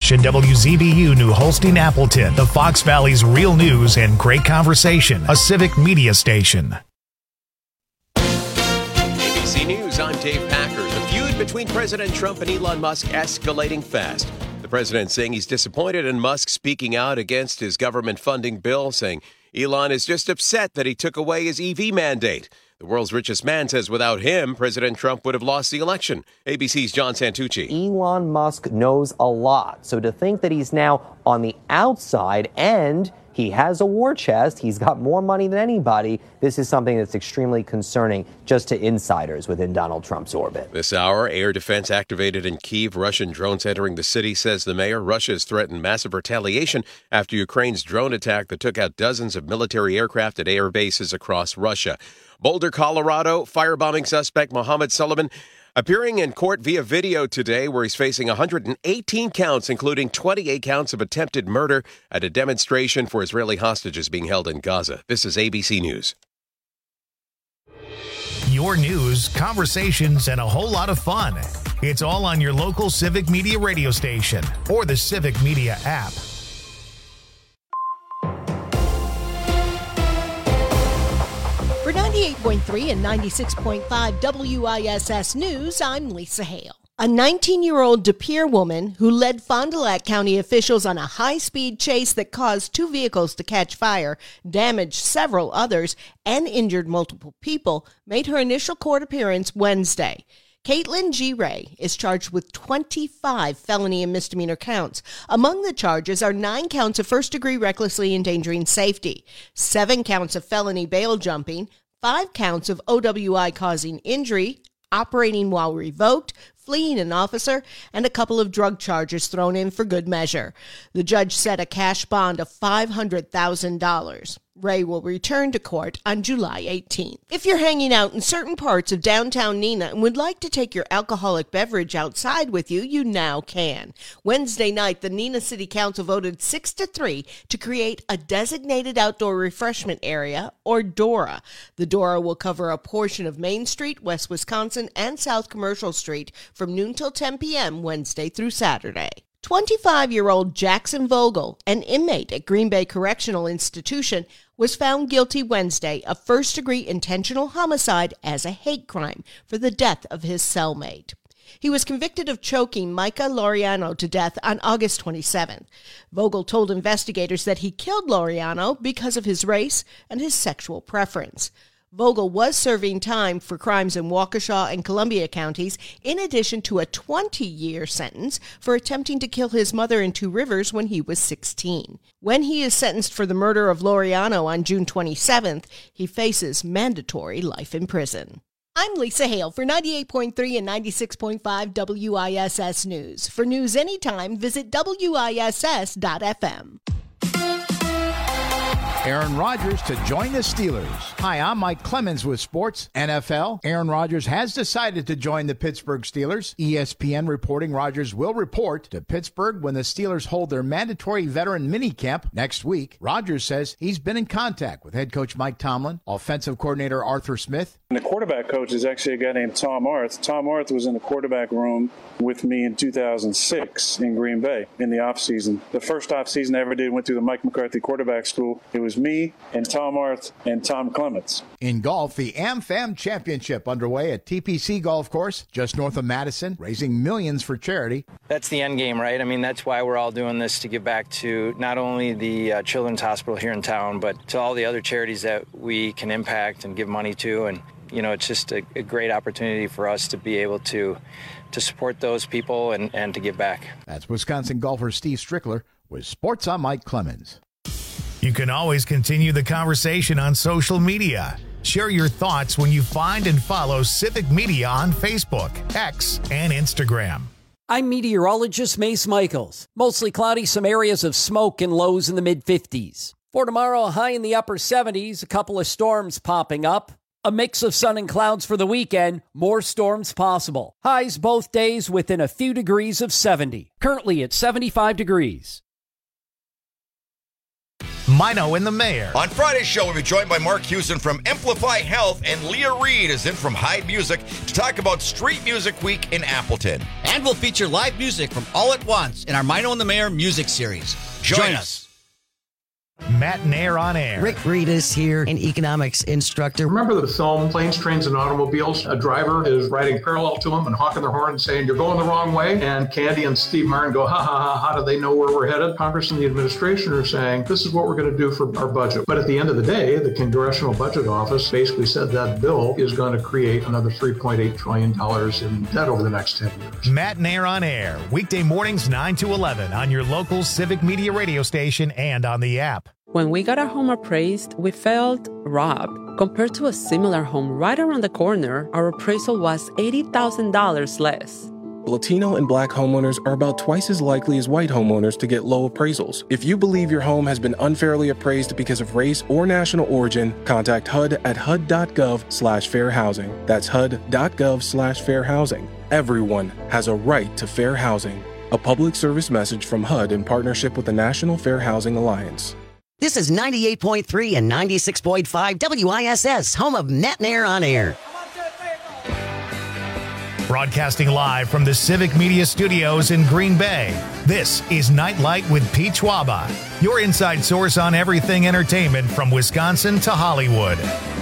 station WZBU New Holstein Appleton, the Fox Valley's real news and great conversation, a civic media station. ABC News, I'm Dave Packer. The feud between President Trump and Elon Musk escalating fast. The president saying he's disappointed in Musk speaking out against his government funding bill, saying Elon is just upset that he took away his EV mandate. The world's richest man says without him, President Trump would have lost the election. ABC's John Santucci. Elon Musk knows a lot. So to think that he's now on the outside and he has a war chest, he's got more money than anybody, this is something that's extremely concerning just to insiders within Donald Trump's orbit. This hour, air defense activated in Kyiv. Russian drones entering the city, says the mayor. Russia has threatened massive retaliation after Ukraine's drone attack that took out dozens of military aircraft at air bases across Russia. Boulder, Colorado, firebombing suspect Mohammed Sullivan appearing in court via video today, where he's facing 118 counts, including 28 counts of attempted murder at a demonstration for Israeli hostages being held in Gaza. This is ABC News. Your news, conversations, and a whole lot of fun. It's all on your local Civic Media radio station or the Civic Media app. For 98.3 and 96.5 WISS News, I'm Lisa Hale. A 19-year-old De Pere woman who led Fond du Lac County officials on a high-speed chase that caused two vehicles to catch fire, damaged several others, and injured multiple people made her initial court appearance Wednesday. Caitlin G. Ray is charged with 25 felony and misdemeanor counts. Among the charges are 9 counts of first-degree recklessly endangering safety, 7 counts of felony bail jumping, 5 counts of OWI causing injury, operating while revoked, fleeing an officer, and a couple of drug charges thrown in for good measure. The judge set a cash bond of $500,000. Ray will return to court on July 18th. If you're hanging out in certain parts of downtown Neenah and would like to take your alcoholic beverage outside with you, you now can. Wednesday night, the Neenah City Council voted 6-3 to create a designated outdoor refreshment area, or DORA. The DORA will cover a portion of Main Street, West Wisconsin, and South Commercial Street from noon till 10 p.m. Wednesday through Saturday. 25-year-old Jackson Vogel, an inmate at Green Bay Correctional Institution, was found guilty Wednesday of first-degree intentional homicide as a hate crime for the death of his cellmate. He was convicted of choking Micah Laureano to death on August 27th. Vogel told investigators that he killed Laureano because of his race and his sexual preference. Vogel was serving time for crimes in Waukesha and Columbia counties, in addition to a 20-year sentence for attempting to kill his mother in Two Rivers when he was 16. When he is sentenced for the murder of Laureano on June 27th, he faces mandatory life in prison. I'm Lisa Hale for 98.3 and 96.5 WISS News. For news anytime, visit WISS.FM. Aaron Rodgers to join the Steelers. Hi, I'm Mike Clemens with Sports NFL. Aaron Rodgers has decided to join the Pittsburgh Steelers. ESPN reporting Rodgers will report to Pittsburgh when the Steelers hold their mandatory veteran minicamp next week. Rodgers says he's been in contact with head coach Mike Tomlin, offensive coordinator Arthur Smith. And the quarterback coach is actually a guy named Tom Arth. Tom Arth was in the quarterback room with me in 2006 in Green Bay in the offseason. The first offseason I ever did went through the Mike McCarthy quarterback school. It was me and Tom Arth and Tom Clements. In golf, the AmFam Championship underway at TPC Golf Course, just north of Madison, raising millions for charity. That's the end game, right? I mean, that's why we're all doing this, to give back to not only the Children's Hospital here in town, but to all the other charities that we can impact and give money to. And, you know, it's just a great opportunity for us to be able to support those people and to give back. That's Wisconsin golfer Steve Strickler with Sports on Mike Clemens. You can always continue the conversation on social media. Share your thoughts when you find and follow Civic Media on Facebook, X, and Instagram. I'm meteorologist Mace Michaels. Mostly cloudy, some areas of smoke and lows in the mid-50s. For tomorrow, a high in the upper 70s, a couple of storms popping up. A mix of sun and clouds for the weekend, more storms possible. Highs both days within a few degrees of 70. Currently at 75 degrees. Mino and the Mayor. On Friday's show, we'll be joined by Mark Hewson from Amplify Health, and Leah Reed is in from Hyde Music to talk about Street Music Week in Appleton. And we'll feature live music from All at Once in our Mino and the Mayor music series. Join us. Matt and Air on Air. Rick Reedus here, an economics instructor. Remember the film Planes, Trains, and Automobiles? A driver is riding parallel to him and honking their horn and saying, "You're going the wrong way." And Candy and Steve Martin go, "Ha, ha, ha, how do they know where we're headed?" Congress and the administration are saying, "This is what we're going to do for our budget." But at the end of the day, the Congressional Budget Office basically said that bill is going to create another $3.8 trillion in debt over the next 10 years. Matt and Air on Air, weekday mornings 9 to 11 on your local Civic Media radio station and on the app. When we got our home appraised, we felt robbed. Compared to a similar home right around the corner, our appraisal was $80,000 less. Latino and Black homeowners are about twice as likely as white homeowners to get low appraisals. If you believe your home has been unfairly appraised because of race or national origin, contact HUD at HUD.gov/fair housing. That's HUD.gov/fair housing. Everyone has a right to fair housing. A public service message from HUD in partnership with the National Fair Housing Alliance. This is 98.3 and 96.5 WISS, home of Matt and Air on Air. Broadcasting live from the Civic Media Studios in Green Bay, this is Nightlight with Pete Schwaba, your inside source on everything entertainment from Wisconsin to Hollywood.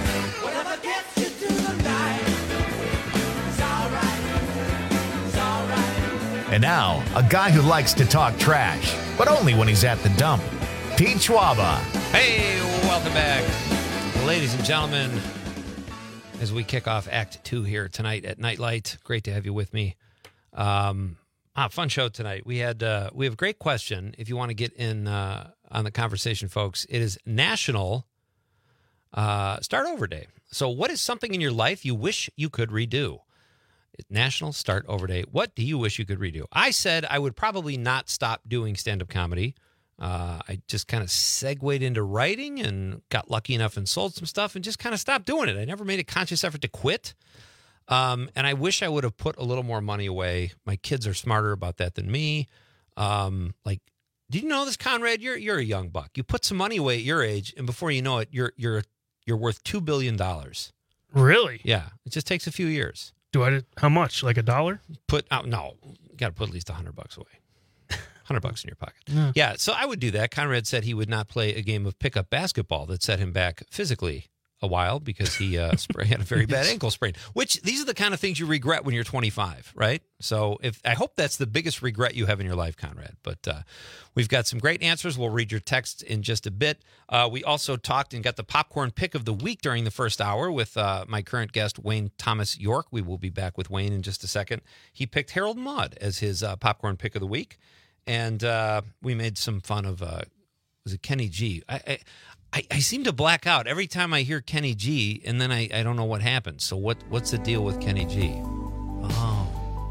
And now, a guy who likes to talk trash, but only when he's at the dump. Pete Schwaba. Hey, welcome back, ladies and gentlemen, as we kick off Act 2 here tonight at Nightlight. Great to have you with me. Fun show tonight. We have a great question. If you want to get in on the conversation, folks, it is National Start Over Day. So what is something in your life you wish you could redo? National Start Over Day. What do you wish you could redo? I said I would probably not stop doing stand-up comedy. I just kind of segued into writing and got lucky enough and sold some stuff and just kind of stopped doing it. I never made a conscious effort to quit. And I wish I would have put a little more money away. My kids are smarter about that than me. Did you know this, Conrad? You're a young buck. You put some money away at your age, and before you know it, you're worth $2 billion. Really? Yeah. It just takes a few years. How much? Like $1? No. You got to put at least $100 away. $100 in your pocket. Yeah, so I would do that. Conrad said he would not play a game of pickup basketball that set him back physically a while because he had a very bad ankle sprain, which these are the kind of things you regret when you're 25, right? So I hope that's the biggest regret you have in your life, Conrad. But we've got some great answers. We'll read your texts in just a bit. We also talked and got the popcorn pick of the week during the first hour with my current guest, Wayne Thomas York. We will be back with Wayne in just a second. He picked Harold Mudd as his popcorn pick of the week. And we made some fun of, was it Kenny G? I seem to black out every time I hear Kenny G, and then I don't know what happens. So what's the deal with Kenny G? Oh.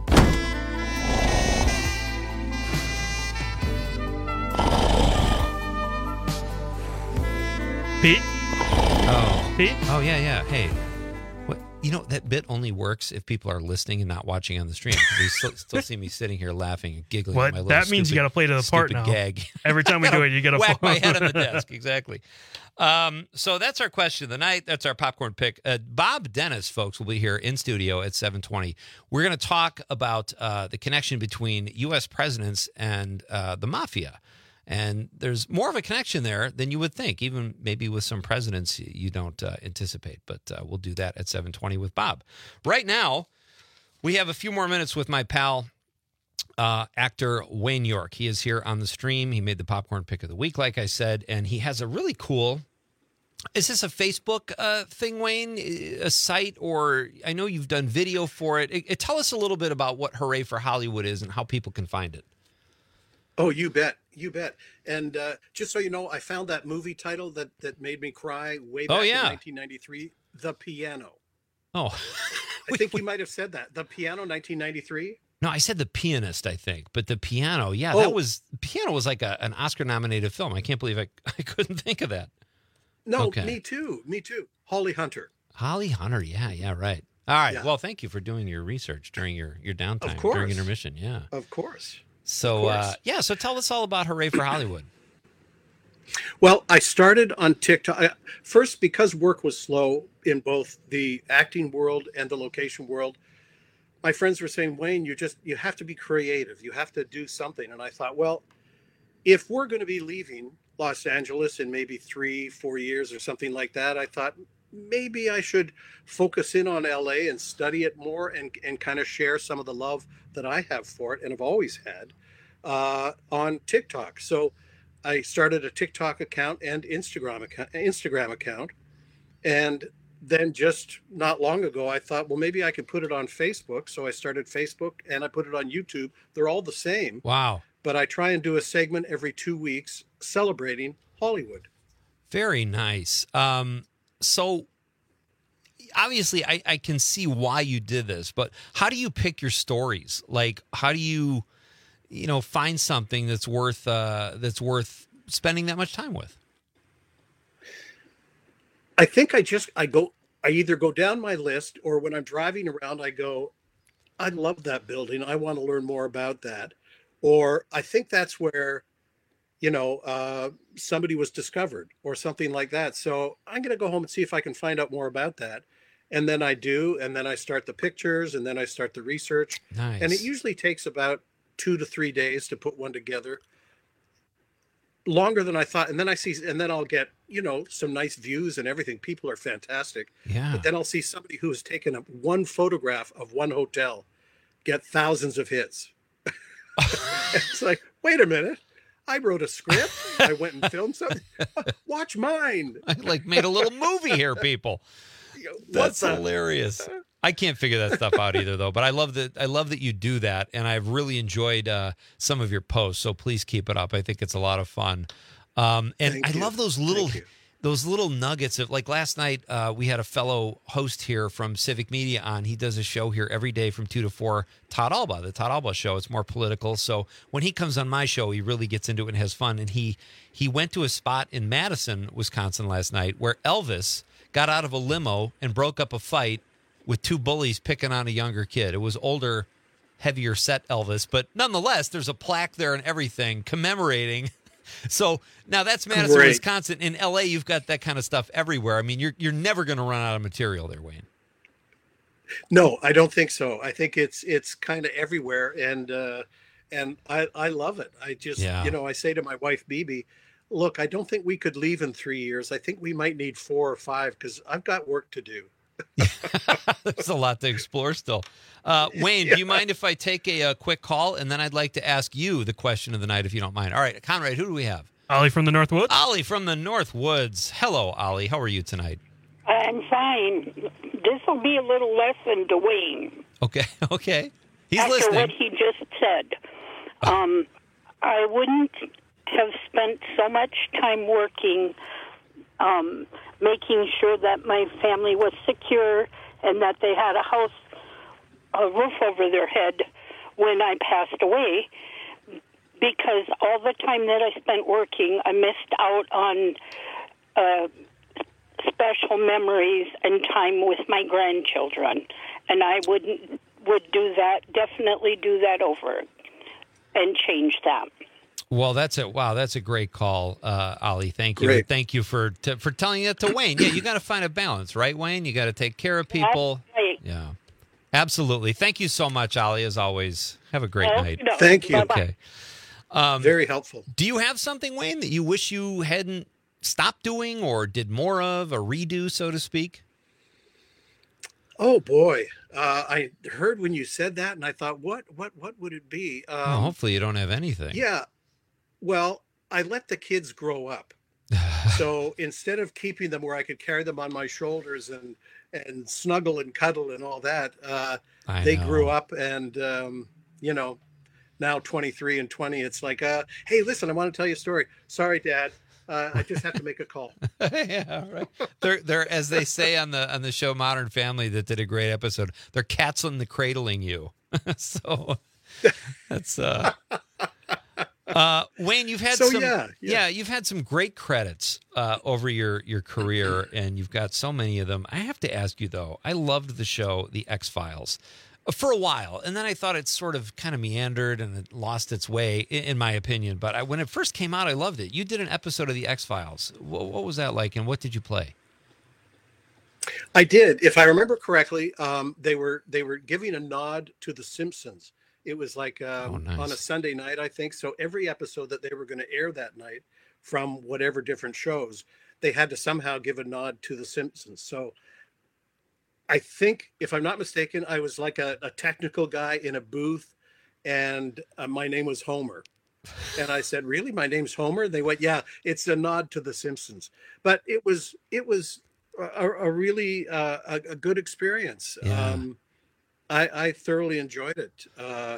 Pete? Oh. Pete? Oh, yeah. Hey. You know, that bit only works if people are listening and not watching on the stream. They still see me sitting here laughing and giggling. What? At my little That means you got to play to the part now. Gag. Every time we do it, you got to whack my head on the desk. Exactly. So that's our question of the night. That's our popcorn pick. Bob Dennis, folks, will be here in studio at 7:20. We're going to talk about the connection between U.S. presidents and the mafia. And there's more of a connection there than you would think, even maybe with some presidents you don't anticipate. But we'll do that at 7:20 with Bob. Right now, we have a few more minutes with my pal, actor Wayne York. He is here on the stream. He made the popcorn pick of the week, like I said, and he has a really cool... Is this a Facebook thing, Wayne? A site? Or I know you've done video for it. Tell us a little bit about what Hooray for Hollywood is and how people can find it. Oh, you bet. You bet. And just so you know, I found that movie title that made me cry way back in 1993, The Piano. Oh. I think you might have said that. The Piano, 1993? No, I said The Pianist, I think. But The Piano, yeah, Piano was like an Oscar-nominated film. I can't believe I couldn't think of that. No, okay. Me too. Holly Hunter. Holly Hunter, yeah, right. All right, yeah. Well, thank you for doing your research during your downtime, of course. During intermission, yeah. Of course. So, so tell us all about Hooray for Hollywood. Well, I started on TikTok first because work was slow in both the acting world and the location world. My friends were saying, Wayne, you have to be creative. You have to do something. And I thought, well, if we're going to be leaving Los Angeles in maybe 3-4 years or something like that, I thought maybe I should focus in on LA and study it more and kind of share some of the love that I have for it and have always had on TikTok. So I started a TikTok account and Instagram account. And then just not long ago, I thought, well, maybe I could put it on Facebook. So I started Facebook and I put it on YouTube. They're all the same. Wow. But I try and do a segment every 2 weeks celebrating Hollywood. Very nice. So obviously I can see why you did this, but how do you pick your stories? Like, how do you find something that's worth spending that much time with? I think I either go down my list, or when I'm driving around, I go, I love that building. I want to learn more about that. Or I think that's where, somebody was discovered or something like that. So I'm going to go home and see if I can find out more about that. And then I do. And then I start the pictures and then I start the research. Nice. And it usually takes about 2 to 3 days to put one together. Longer than I thought. And then I'll get, some nice views and everything. People are fantastic. Yeah. But then I'll see somebody who has taken up one photograph of one hotel get thousands of hits. It's like, wait a minute. I wrote a script. I went and filmed something. Watch mine. I made a little movie here, people. That's hilarious. I can't figure that stuff out either, though. But I love that you do that, and I've really enjoyed some of your posts. So please keep it up. I think it's a lot of fun. And I love those little nuggets of, like, last night we had a fellow host here from Civic Media on. He does a show here every day from 2 to 4. Todd Alba, the Todd Alba Show. It's more political. So when he comes on my show, he really gets into it and has fun. And he went to a spot in Madison, Wisconsin last night where Elvis got out of a limo and broke up a fight with 2 bullies picking on a younger kid. It was older, heavier set Elvis, but nonetheless, there's a plaque there and everything commemorating. So now that's Madison, Great. Wisconsin. In LA, you've got that kind of stuff everywhere. I mean, you're never going to run out of material there, Wayne. No, I don't think so. I think it's kind of everywhere, and I love it. I just I say to my wife Bibi, look, I don't think we could leave in 3 years. I think we might need 4 or 5 because I've got work to do. There's a lot to explore still. Wayne, do you mind if I take a quick call? And then I'd like to ask you the question of the night, if you don't mind. All right, Conrad, who do we have? Ollie from the North Woods. Ollie from the North Woods. Hello, Ollie. How are you tonight? I'm fine. This will be a little lesson to Wayne. Okay. He's After listening. what he just said. I wouldn't have spent so much time working making sure that my family was secure and that they had a roof over their head when I passed away, because all the time that I spent working, I missed out on special memories and time with my grandchildren. And I would definitely do that over and change that. Well, that's it. Wow, that's a great call, Ollie. Thank you. Great. Thank you for telling that to Wayne. Yeah, you got to find a balance, right, Wayne? You got to take care of people. That's right. Yeah, absolutely. Thank you so much, Ollie, as always. Have a great night. No. Thank you. Okay. Very helpful. Do you have something, Wayne, that you wish you hadn't stopped doing or did more of, a redo, so to speak? Oh boy, I heard when you said that, and I thought, what would it be? Well, hopefully, you don't have anything. Yeah. Well, I let the kids grow up. So instead of keeping them where I could carry them on my shoulders and snuggle and cuddle and all that, they grew up, and now 23 and 20, it's like, hey, listen, I want to tell you a story. Sorry, Dad. I just have to make a call. Yeah, right. They're as they say on the show Modern Family that did a great episode. They're cats in the cradling you. So that's Wayne, you've had you've had some great credits over your career, and you've got so many of them. I have to ask you though, I loved the show The X-Files. for a while, and then I thought it sort of kind of meandered and it lost its way, in my opinion. But when it first came out, I loved it. You did an episode of The X-Files. What was that like, and what did you play? I did. If I remember correctly, they were giving a nod to The Simpsons. It was like nice. On a Sunday night, I think. So every episode that they were going to air that night from whatever different shows, they had to somehow give a nod to The Simpsons. So I think, if I'm not mistaken, I was like a technical guy in a booth, and my name was Homer. And I said, "Really? My name's Homer?" They went, "Yeah, it's a nod to The Simpsons." But it was a really a good experience. Yeah. I thoroughly enjoyed it.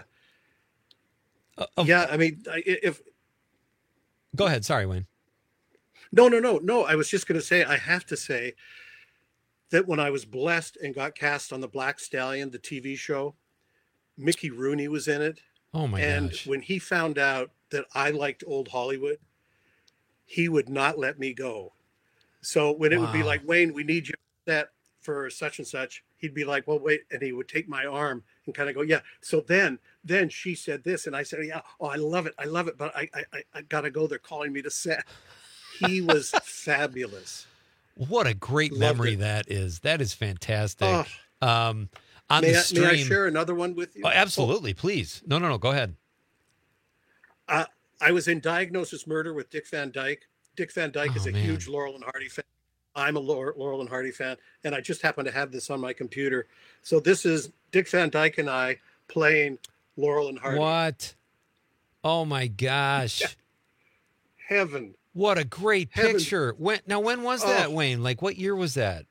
Yeah, I mean, if go ahead, sorry, Wayne. No. I was just going to say, I have to say that when I was blessed and got cast on the Black Stallion, the TV show, Mickey Rooney was in it. Oh my and gosh! When he found out that I liked old Hollywood, he would not let me go. So when it would be like, "Wayne, we need you set for such and such," he'd be like, "Well, wait," and he would take my arm and kind of go, "Yeah." So then she said this, and I said, "Yeah, oh, I love it, but I gotta go. They're calling me to set." He was fabulous. What a great memory that is. That is fantastic. On may the stream, I share another one with you? Oh, absolutely, please. No. Go ahead. I was in Diagnosis Murder with Dick Van Dyke. Dick Van Dyke is a huge Laurel and Hardy fan. I'm a Laurel and Hardy fan, and I just happen to have this on my computer. So this is Dick Van Dyke and I playing Laurel and Hardy. What? Oh my gosh! Heaven! What a great picture. When was that, Wayne? Like, what year was that?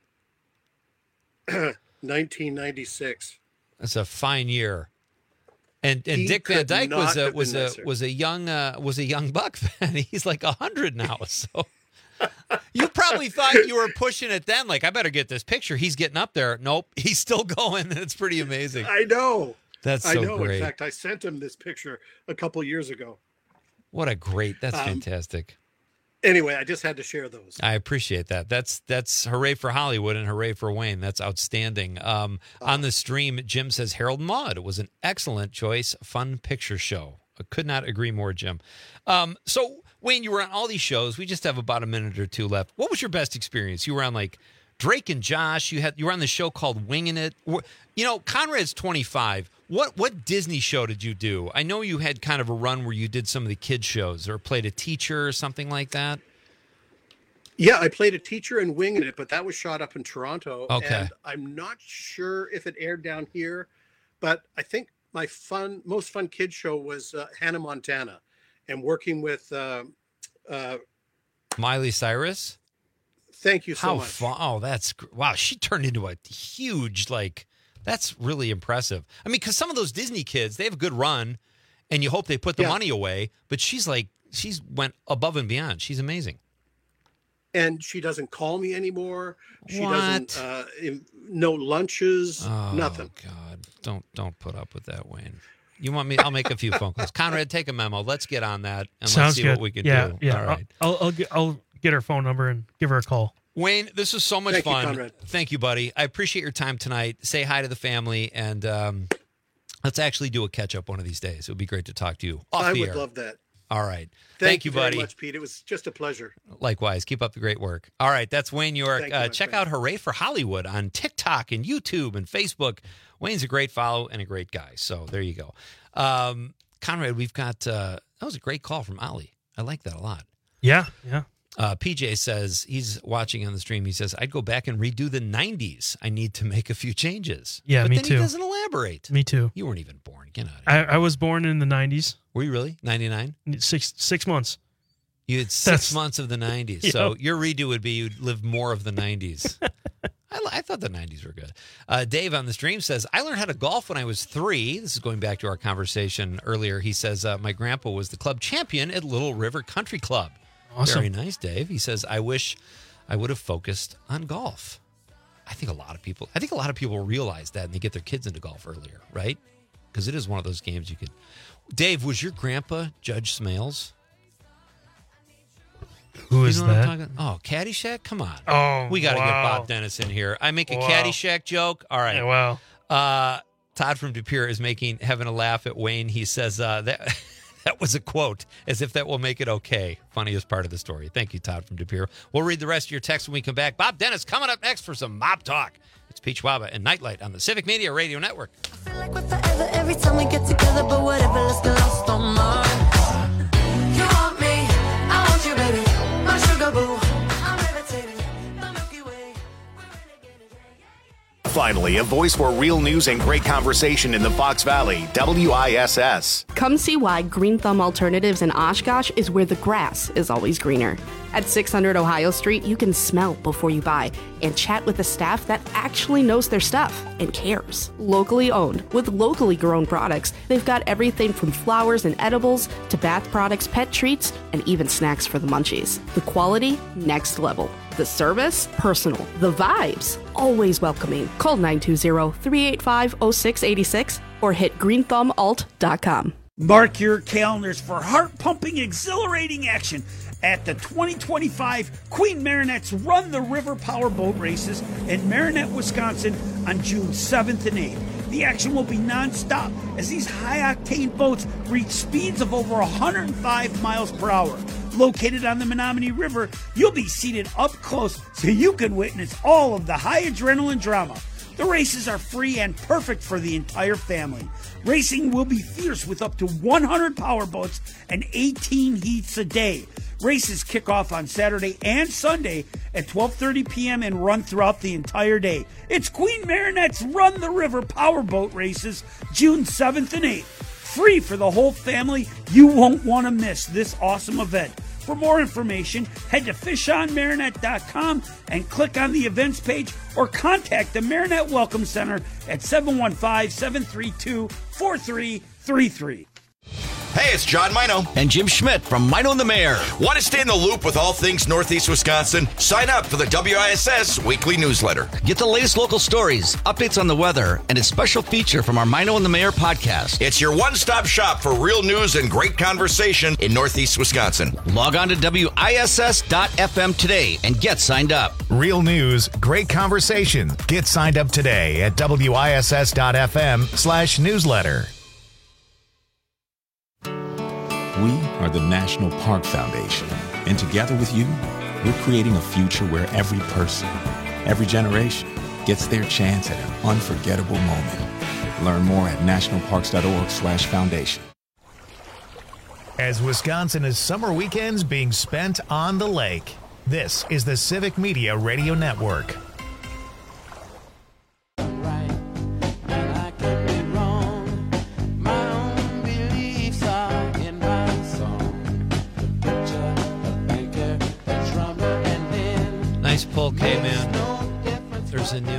1996. That's a fine year. And Dick Van Dyke was a young buck then. He's like 100 now. So you probably thought you were pushing it then. Like, I better get this picture. He's getting up there. Nope, he's still going. It's pretty amazing. I know. That's so great. In fact, I sent him this picture a couple years ago. What a great. That's fantastic. Anyway, I just had to share those. I appreciate that. That's hooray for Hollywood and hooray for Wayne. That's outstanding. On the stream, Jim says Harold Mudd was an excellent choice. Fun picture show. I could not agree more, Jim. So, Wayne, you were on all these shows. We just have about a minute or two left. What was your best experience? You were on like Drake and Josh. You were on the show called Winging It. You know, Conrad's 25. What Disney show did you do? I know you had kind of a run where you did some of the kids shows or played a teacher or something like that. Yeah, I played a teacher in Winging It, but that was shot up in Toronto. Okay. And I'm not sure if it aired down here, but I think my most fun kids show was Hannah Montana, and working with Miley Cyrus. Thank you so much. Fun! Oh, wow! She turned into a huge That's really impressive. I mean, because some of those Disney kids, they have a good run, and you hope they put the money away. But she's went above and beyond. She's amazing. And she doesn't call me anymore. She doesn't. No lunches. Nothing. God, don't put up with that, Wayne. You want me? I'll make a few phone calls. Conrad, take a memo. Let's get on that and let's see what we can do. Yeah. All right. I'll get her phone number and give her a call. Wayne, this was so much Thank fun. you, Conrad. Thank you, buddy. I appreciate your time tonight. Say hi to the family, and let's actually do a catch-up one of these days. It would be great to talk to you off I the would air. love that. All right. Thank you, very buddy. much, Pete. It was just a pleasure. Likewise. Keep up the great work. All right. That's Wayne York. Thank you, check friend. out Hooray for Hollywood on TikTok and YouTube and Facebook. Wayne's a great follow and a great guy. So there you go. Conrad, we've got that was a great call from Ali. I like that a lot. Yeah. PJ says he's watching on the stream. He says, I'd go back and redo the 90s. I need to make a few changes. Yeah, but me then too. He doesn't elaborate. Me too. You weren't even born. Get out of here. I was born in the 90s. Were you really? 99? 6 months. You had 6 months of the 90s. Yep. So your redo would be you'd live more of the 90s. I thought the 90s were good. Dave on the stream says, I learned how to golf when I was 3. This is going back to our conversation earlier. He says, my grandpa was the club champion at Little River Country Club. Awesome. Very nice, Dave. He says, I wish I would have focused on golf. I think a lot of people realize that and they get their kids into golf earlier, right? Because it is one of those games you could. Dave, was your grandpa Judge Smales? Who is that? Oh, Caddyshack? Come on. Oh, we got to get wow. Bob Dennis in here. I make a Caddyshack joke. All right. Yeah, wow. Todd from De Pere is having a laugh at Wayne. He says that was a quote, as if that will make it okay. Funniest part of the story. Thank you, Todd from De Pere. We'll read the rest of your text when we come back. Bob Dennis coming up next for some mob talk. It's Pete Schwaba and Nightlight on the Civic Media Radio Network. I feel like we're forever every time we get together, but whatever, let's get lost on Mars. You want me, I want you, baby, my sugar boo. I'm levitating, the Milky Way. Finally, a voice for real news and great conversation in the Fox Valley, WISS. Come see why Green Thumb Alternatives in Oshkosh is where the grass is always greener. At 600 Ohio Street, you can smell before you buy and chat with a staff that actually knows their stuff and cares. Locally owned, with locally grown products, they've got everything from flowers and edibles to bath products, pet treats, and even snacks for the munchies. The quality, next level. The service, personal. The vibes, always welcoming. Call 920-385-0686 or hit greenthumbalt.com. Mark your calendars for heart-pumping, exhilarating action at the 2025 Queen Marinette's Run the River Powerboat Races in Marinette, Wisconsin on June 7th and 8th. The action will be non-stop as these high-octane boats reach speeds of over 105 miles per hour. Located on the Menominee River, you'll be seated up close so you can witness all of the high adrenaline drama. The races are free and perfect for the entire family. Racing will be fierce with up to 100 powerboats and 18 heats a day. Races kick off on Saturday and Sunday at 12:30 p.m. and run throughout the entire day. It's Queen Marinette's Run the River Powerboat Races, June 7th and 8th. Free for the whole family. You won't want to miss this awesome event. For more information, head to fishonmarinette.com and click on the events page or contact the Marinette Welcome Center at 715-732-4333. Hey, it's John Mino. And Jim Schmidt from Mino and the Mayor. Want to stay in the loop with all things Northeast Wisconsin? Sign up for the WISS weekly newsletter. Get the latest local stories, updates on the weather, and a special feature from our Mino and the Mayor podcast. It's your one-stop shop for real news and great conversation in Northeast Wisconsin. Log on to WISS.FM today and get signed up. Real news, great conversation. Get signed up today at WISS.FM/newsletter. We are the National Park Foundation, and together with you, we're creating a future where every person, every generation gets their chance at an unforgettable moment. Learn more at nationalparks.org/foundation. As Wisconsin is summer weekends being spent on the lake, this is the Civic Media Radio Network. Pull, K-Man. There's a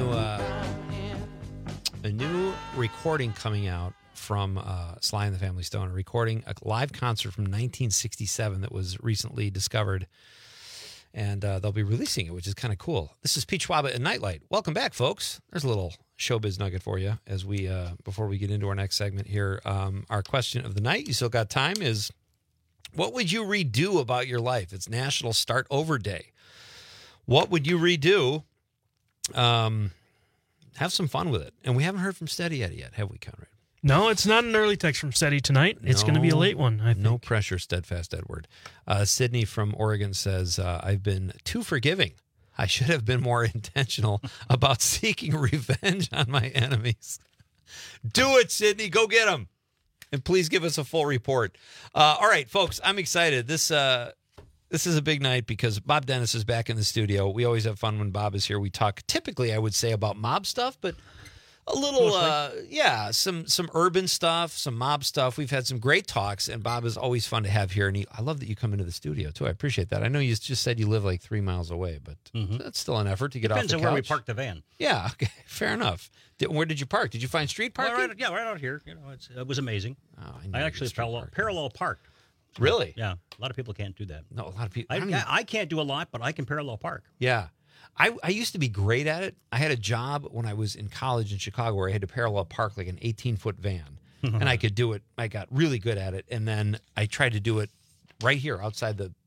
new recording coming out from Sly and the Family Stone, recording a live concert from 1967 that was recently discovered, and they'll be releasing it, which is kind of cool. This is Pete Schwaba and Nightlight. Welcome back, folks. There's a little showbiz nugget for you as we before we get into our next segment here. Our question of the night, you still got time, is what would you redo about your life? It's National Start Over Day. What would you redo? Have some fun with it. And we haven't heard from Steady yet, have we, Conrad? No, it's not an early text from Steady tonight. It's going to be a late one, I think. No pressure, Steadfast Edward. Sydney from Oregon says, I've been too forgiving. I should have been more intentional about seeking revenge on my enemies. Do it, Sydney. Go get them. And please give us a full report. All right, folks, I'm excited. This is a big night because Bob Dennis is back in the studio. We always have fun when Bob is here. We talk typically, I would say, about mob stuff, but a little, some urban stuff, some mob stuff. We've had some great talks, and Bob is always fun to have here. And I love that you come into the studio, too. I appreciate that. I know you just said you live like 3 miles away, but that's still an effort to get off the couch. Depends on where we park the van. Yeah, okay, fair enough. Where did you park? Did you find street parking? Well, right out here. It was amazing. Oh, I actually parallel parked. Really? Yeah. A lot of people can't do that. No, a lot of people. I can't do a lot, but I can parallel park. Yeah. I used to be great at it. I had a job when I was in college in Chicago where I had to parallel park like an 18-foot van. And I could do it. I got really good at it. And then I tried to do it right here outside the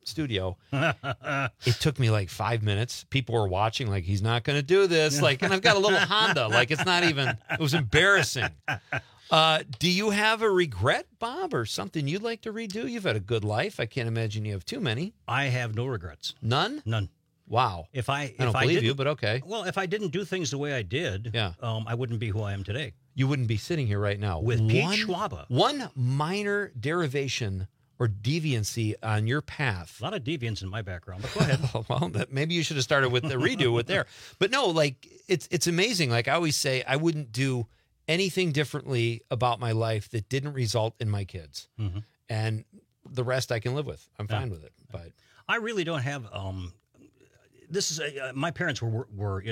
studio. It took me like 5 minutes. People were watching like, he's not going to do this. Like, and I've got a little Honda. Like, it's not even, it was embarrassing. Do you have a regret, Bob, or something you'd like to redo? You've had a good life. I can't imagine you have too many. I have no regrets. None? None. Wow. I don't believe you, but okay. Well, if I didn't do things the way I did, I wouldn't be who I am today. You wouldn't be sitting here right now. With Pete Schwaba. One minor derivation or deviancy on your path. A lot of deviance in my background, but go ahead. Well, maybe you should have started with the redo with there. But no, like, it's amazing. Like I always say, I wouldn't do anything differently about my life that didn't result in my kids. Mm-hmm. And the rest I can live with. I'm fine with it. But I really don't have... this is my parents were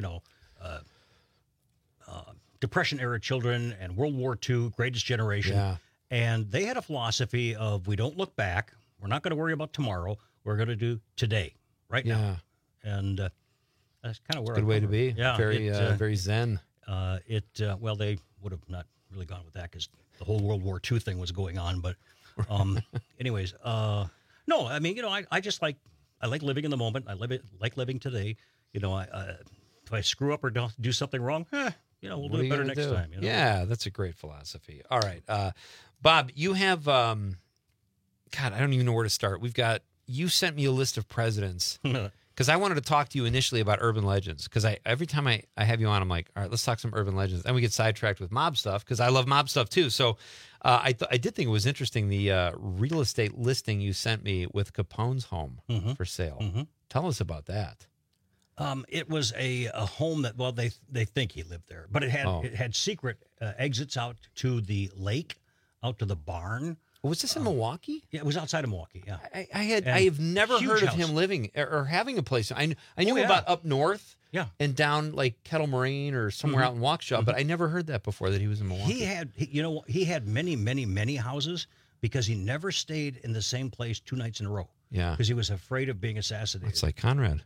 Depression era children and World War II, greatest generation. Yeah. And they had a philosophy of, we don't look back. We're not going to worry about tomorrow. We're going to do today, right now. And that's kind of where good way to be. Yeah. Very zen. Well, they would have not really gone with that because the whole World War II thing was going on. But anyways, no, I mean, I just I like living in the moment. I like living today. If I screw up or do something wrong, we'll do it better next time. Yeah, that's a great philosophy. All right. Bob, you have, God, I don't even know where to start. You sent me a list of presidents because I wanted to talk to you initially about urban legends because every time I have you on, I'm like, all right, let's talk some urban legends. And we get sidetracked with mob stuff because I love mob stuff too. So I did think it was interesting, the real estate listing you sent me with Capone's home for sale. Mm-hmm. Tell us about that. It was a home that, well, they think he lived there, but it had secret exits out to the lake, out to the barn. Was this in Milwaukee? Yeah, it was outside of Milwaukee. Yeah, I have never heard of him living or having a place. I knew about up north, and down like Kettle Moraine or somewhere out in Waukesha, but I never heard that before that he was in Milwaukee. He had many, many, many houses because he never stayed in the same place 2 nights in a row. Yeah, because he was afraid of being assassinated. It's like Conrad.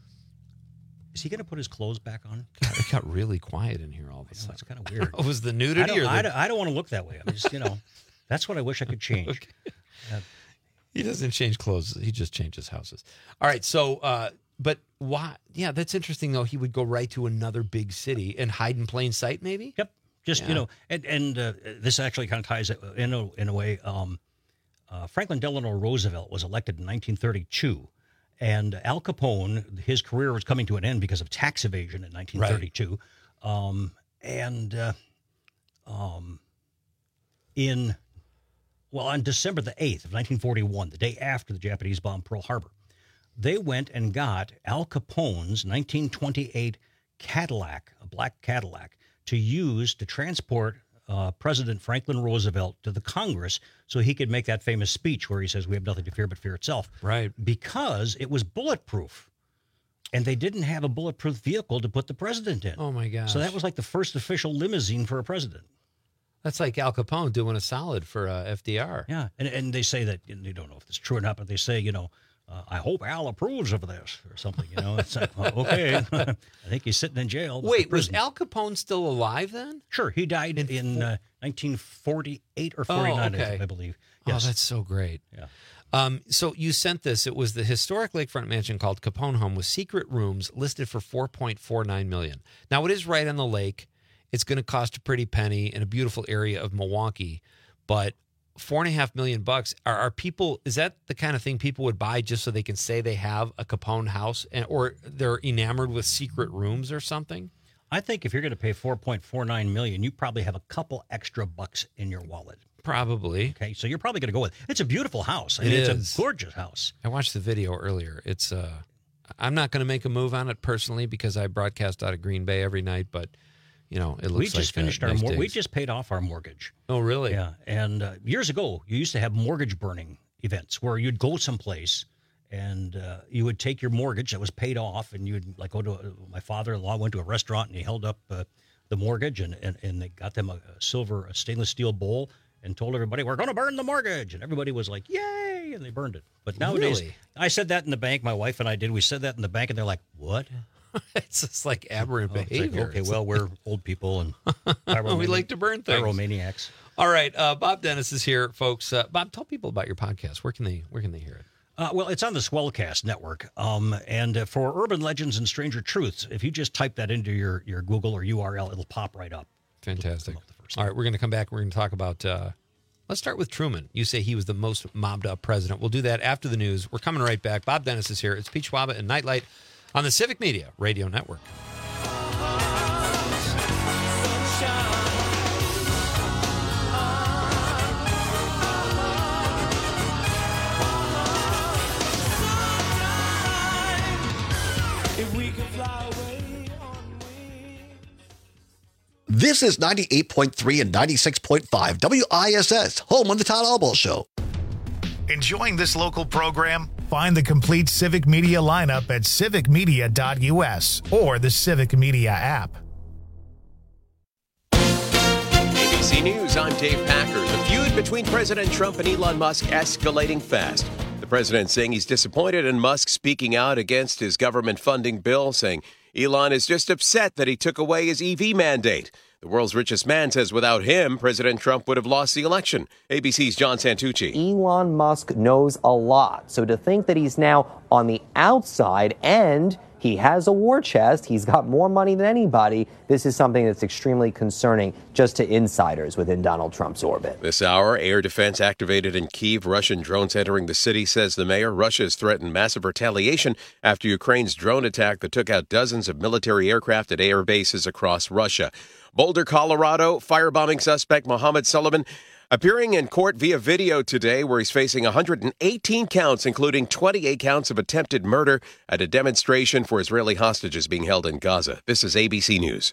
Is he going to put his clothes back on? God, it got really quiet in here all of a sudden. It's kind of weird. Was the nudity? I don't want to look that way. I'm just, that's what I wish I could change. Okay. He doesn't change clothes. He just changes houses. All right. So, but why? Yeah, that's interesting, though. He would go right to another big city and hide in plain sight, maybe? Yep. Just, and this actually kind of ties it in a way. Franklin Delano Roosevelt was elected in 1932. And Al Capone, his career was coming to an end because of tax evasion in 1932. Right. On December the 8th of 1941, the day after the Japanese bombed Pearl Harbor, they went and got Al Capone's 1928 Cadillac, a black Cadillac, to use to transport President Franklin Roosevelt to the Congress so he could make that famous speech where he says, we have nothing to fear but fear itself. Right. Because it was bulletproof. And they didn't have a bulletproof vehicle to put the president in. Oh, my gosh. So that was like the first official limousine for a president. That's like Al Capone doing a solid for FDR. Yeah. And they say that, you don't know if it's true or not, but they say, I hope Al approves of this or something. It's like, well, okay. I think he's sitting in jail. Wait, was Al Capone still alive then? Sure. He died in 1948 or 49, I believe. Yes. Oh, that's so great. Yeah. So you sent this. It was the historic lakefront mansion called Capone Home with secret rooms listed for $4.49 million. Now, it is right on the lake. It's going to cost a pretty penny in a beautiful area of Milwaukee, but $4.5 million are people, is that the kind of thing people would buy just so they can say they have a Capone house or they're enamored with secret rooms or something? I think if you're going to pay $4.49 million, you probably have a couple extra bucks in your wallet. Probably. Okay, so you're probably going to go with it. It's a beautiful house. It's a gorgeous house. I watched the video earlier. It's I'm not going to make a move on it personally because I broadcast out of Green Bay every night, but it looks we just finished nice our we just paid off our mortgage. Oh, really? Yeah. And years ago, you used to have mortgage burning events where you'd go someplace and you would take your mortgage that was paid off, and you'd go to my father-in-law went to a restaurant and he held up the mortgage and they got them a stainless steel bowl and told everybody, we're going to burn the mortgage, and everybody was like, yay, and they burned it. But nowadays, really? I said that in the bank. My wife and I did. We said that in the bank, and they're like, what? It's just like aberrant behavior. Like, okay, well, we're old people and we like to burn things. Pyromaniacs. All right, Bob Dennis is here, folks. Bob, tell people about your podcast. Where can they hear it? Well, it's on the Swellcast network. And for Urban Legends and Stranger Truths, if you just type that into your Google or URL, it'll pop right up. Fantastic. All right, we're going to come back. We're going to talk about, let's start with Truman. You say he was the most mobbed up president. We'll do that after the news. We're coming right back. Bob Dennis is here. It's Pete Schwaba and Nightlight on the Civic Media Radio Network. This is 98.3 and 96.5 WISS, home of the Todd Albaugh Show. Enjoying this local program? Find the complete Civic Media lineup at civicmedia.us or the Civic Media app. ABC News, I'm Dave Packer. The feud between President Trump and Elon Musk escalating fast. The president saying he's disappointed in Musk speaking out against his government funding bill, saying Elon is just upset that he took away his EV mandate. The world's richest man says without him, President Trump would have lost the election. ABC's John Santucci. Elon Musk knows a lot. So to think that he's now on the outside and he has a war chest, he's got more money than anybody, this is something that's extremely concerning just to insiders within Donald Trump's orbit. This hour, air defense activated in Kyiv. Russian drones entering the city, says the mayor. Russia has threatened massive retaliation after Ukraine's drone attack that took out dozens of military aircraft at air bases across Russia. Boulder, Colorado, firebombing suspect Mohammed Sullivan appearing in court via video today, where he's facing 118 counts, including 28 counts of attempted murder at a demonstration for Israeli hostages being held in Gaza. This is ABC News.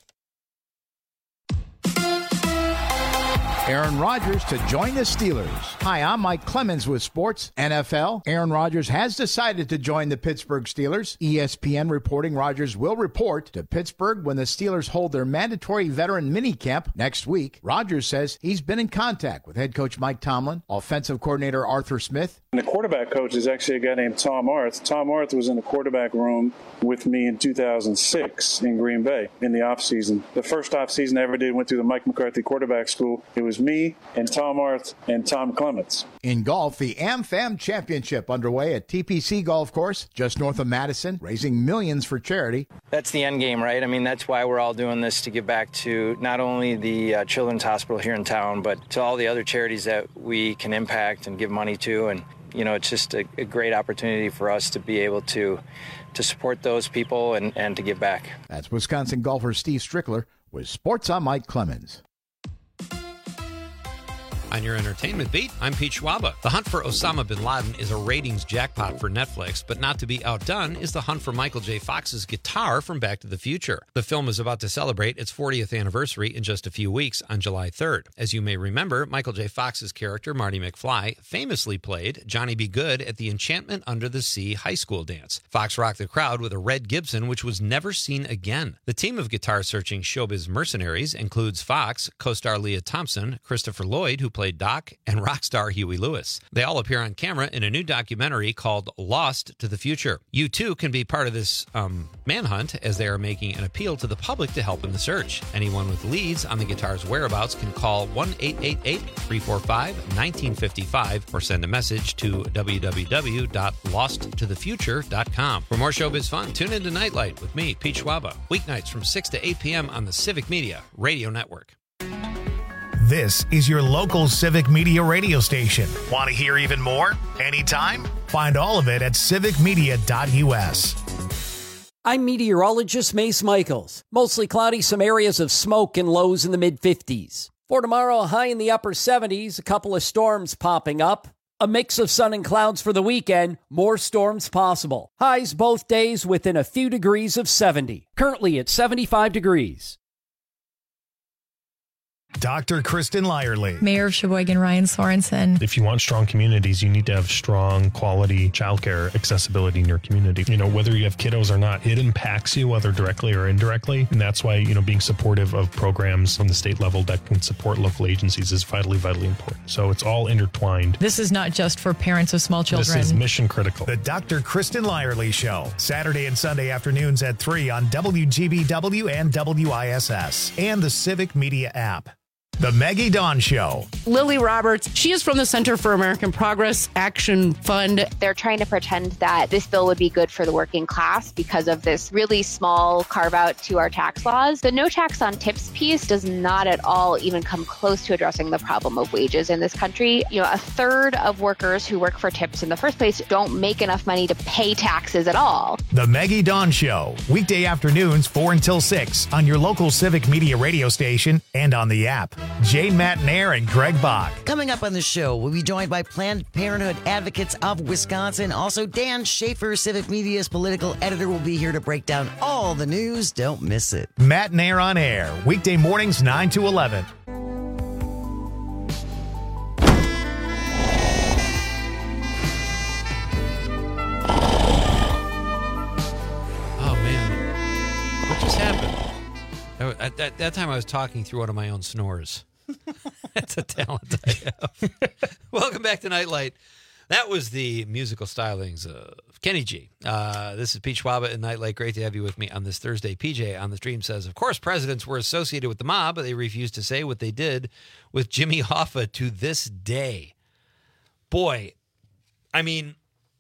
Aaron Rodgers to join the Steelers. Hi, I'm Mike Clemens with Sports NFL. Aaron Rodgers has decided to join the Pittsburgh Steelers. ESPN reporting Rodgers will report to Pittsburgh when the Steelers hold their mandatory veteran minicamp next week. Rodgers says he's been in contact with head coach Mike Tomlin, offensive coordinator Arthur Smith. And the quarterback coach is actually a guy named Tom Arth. Tom Arth was in the quarterback room with me in 2006 in Green Bay in the offseason. The first offseason I ever did went through the Mike McCarthy quarterback school. It was me and Tom Arth and Tom Clements. In golf, the AmFam Championship underway at TPC Golf Course, just north of Madison, raising millions for charity. That's the end game, right? I mean, that's why we're all doing this, to give back to not only the Children's Hospital here in town, but to all the other charities that we can impact and give money to. And, you know, it's just a great opportunity for us to be able to support those people and to give back. That's Wisconsin golfer Steve Strickler with Sports. I'm Mike Clemens. On your entertainment beat, I'm Pete Schwaba. The hunt for Osama bin Laden is a ratings jackpot for Netflix, but not to be outdone is the hunt for Michael J. Fox's guitar from Back to the Future. The film is about to celebrate its 40th anniversary in just a few weeks on July 3rd. As you may remember, Michael J. Fox's character, Marty McFly, famously played Johnny B. Good at the Enchantment Under the Sea high school dance. Fox rocked the crowd with a red Gibson, which was never seen again. The team of guitar-searching showbiz mercenaries includes Fox, co-star Leah Thompson, Christopher Lloyd, who played Doc, and rock star Huey Lewis. They all appear on camera in a new documentary called Lost to the Future. You too can be part of this manhunt, as they are making an appeal to the public to help in the search. Anyone with leads on the guitar's whereabouts can call 1-888-345-1955 or send a message to www.losttothefuture.com. For more showbiz fun, tune into Nightlight with me, Pete Schwaba, weeknights from 6 to 8 p.m. on the Civic Media Radio Network. This is your local Civic Media radio station. Want to hear even more? Anytime? Find all of it at civicmedia.us. I'm meteorologist Mace Michaels. Mostly cloudy, some areas of smoke and lows in the mid-50s. For tomorrow, a high in the upper 70s, a couple of storms popping up. A mix of sun and clouds for the weekend, more storms possible. Highs both days within a few degrees of 70. Currently at 75 degrees. Dr. Kristen Lyerly. Mayor of Sheboygan, Ryan Sorensen. If you want strong communities, you need to have strong quality childcare accessibility in your community. You know, whether you have kiddos or not, it impacts you, whether directly or indirectly. And that's why, you know, being supportive of programs on the state level that can support local agencies is vitally, vitally important. So it's all intertwined. This is not just for parents of small children. This is mission critical. The Dr. Kristen Lyerly Show. Saturday and Sunday afternoons at 3 on WGBW and WISS and the Civic Media app. The Maggie Dawn Show. Lily Roberts, she is from the Center for American Progress Action Fund. They're trying to pretend that this bill would be good for the working class because of this really small carve out to our tax laws. The no tax on tips piece does not at all even come close to addressing the problem of wages in this country. You know, a third of workers who work for tips in the first place don't make enough money to pay taxes at all. The Maggie Dawn Show. Weekday afternoons 4 until 6 on your local Civic Media radio station and on the app. Jane Matnair and Greg Bach. Coming up on the show, we'll be joined by Planned Parenthood advocates of Wisconsin. Also, Dan Schaefer, Civic Media's political editor, will be here to break down all the news. Don't miss it. Matnair on air. Weekday mornings 9 to 11. Oh, man. What just happened? At that time, I was talking through one of my own snores. That's a talent I have. Welcome back to Nightlight. That was the musical stylings of Kenny G. This is Pete Schwaba and Nightlight. Great to have you with me on this Thursday. PJ on the stream says, of course, presidents were associated with the mob, but they refused to say what they did with Jimmy Hoffa to this day. Boy, I mean,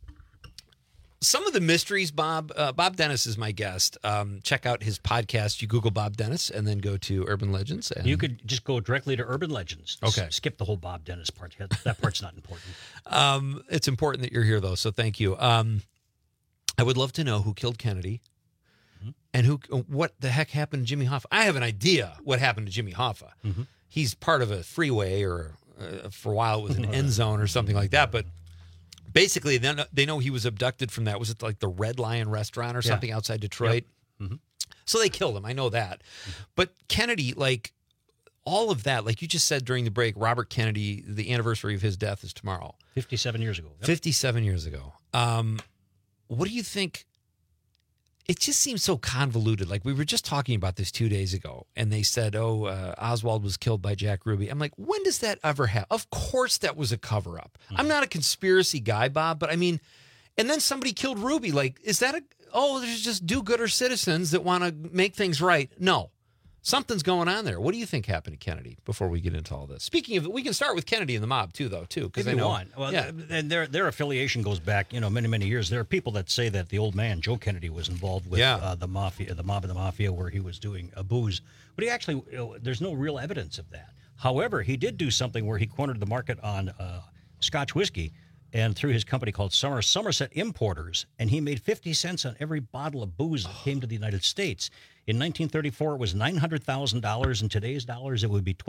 some of the mysteries, Bob Dennis is my guest. Check out his podcast. You Google Bob Dennis and then go to Urban Legends. And you could just go directly to Urban Legends. Okay. Skip the whole Bob Dennis part. That part's not important. It's important that you're here, though, so thank you. I would love to know who killed Kennedy and what the heck happened to Jimmy Hoffa. I have an idea what happened to Jimmy Hoffa. He's part of a freeway or for a while it was an end zone or something like that, but basically, then they know he was abducted from that. Was it like the Red Lion restaurant or something outside Detroit? Yep. So they killed him. I know that. But Kennedy, like all of that, like you just said during the break, Robert Kennedy, the anniversary of his death is tomorrow. 57 years ago. Yep. 57 years ago. What do you think? It just seems so convoluted. Like we were just talking about this 2 days ago, and they said, Oswald was killed by Jack Ruby. I'm like, when does that ever happen? Of course that was a cover-up. I'm not a conspiracy guy, Bob, but I mean, and then somebody killed Ruby. Like, is that there's just do-gooder citizens that want to make things right? No. Something's going on there. What do you think happened to Kennedy before we get into all this? Speaking of, we can start with Kennedy and the mob too, though, too. If you want. Well, and their affiliation goes back, many, many years. There are people that say that the old man, Joe Kennedy, was involved with the mafia, the mob and the mafia, where he was doing booze. But he actually, there's no real evidence of that. However, he did do something where he cornered the market on Scotch whiskey, and through his company called Somerset Importers, and he made 50 cents on every bottle of booze that came to the United States. In 1934, it was $900,000. In today's dollars, it would be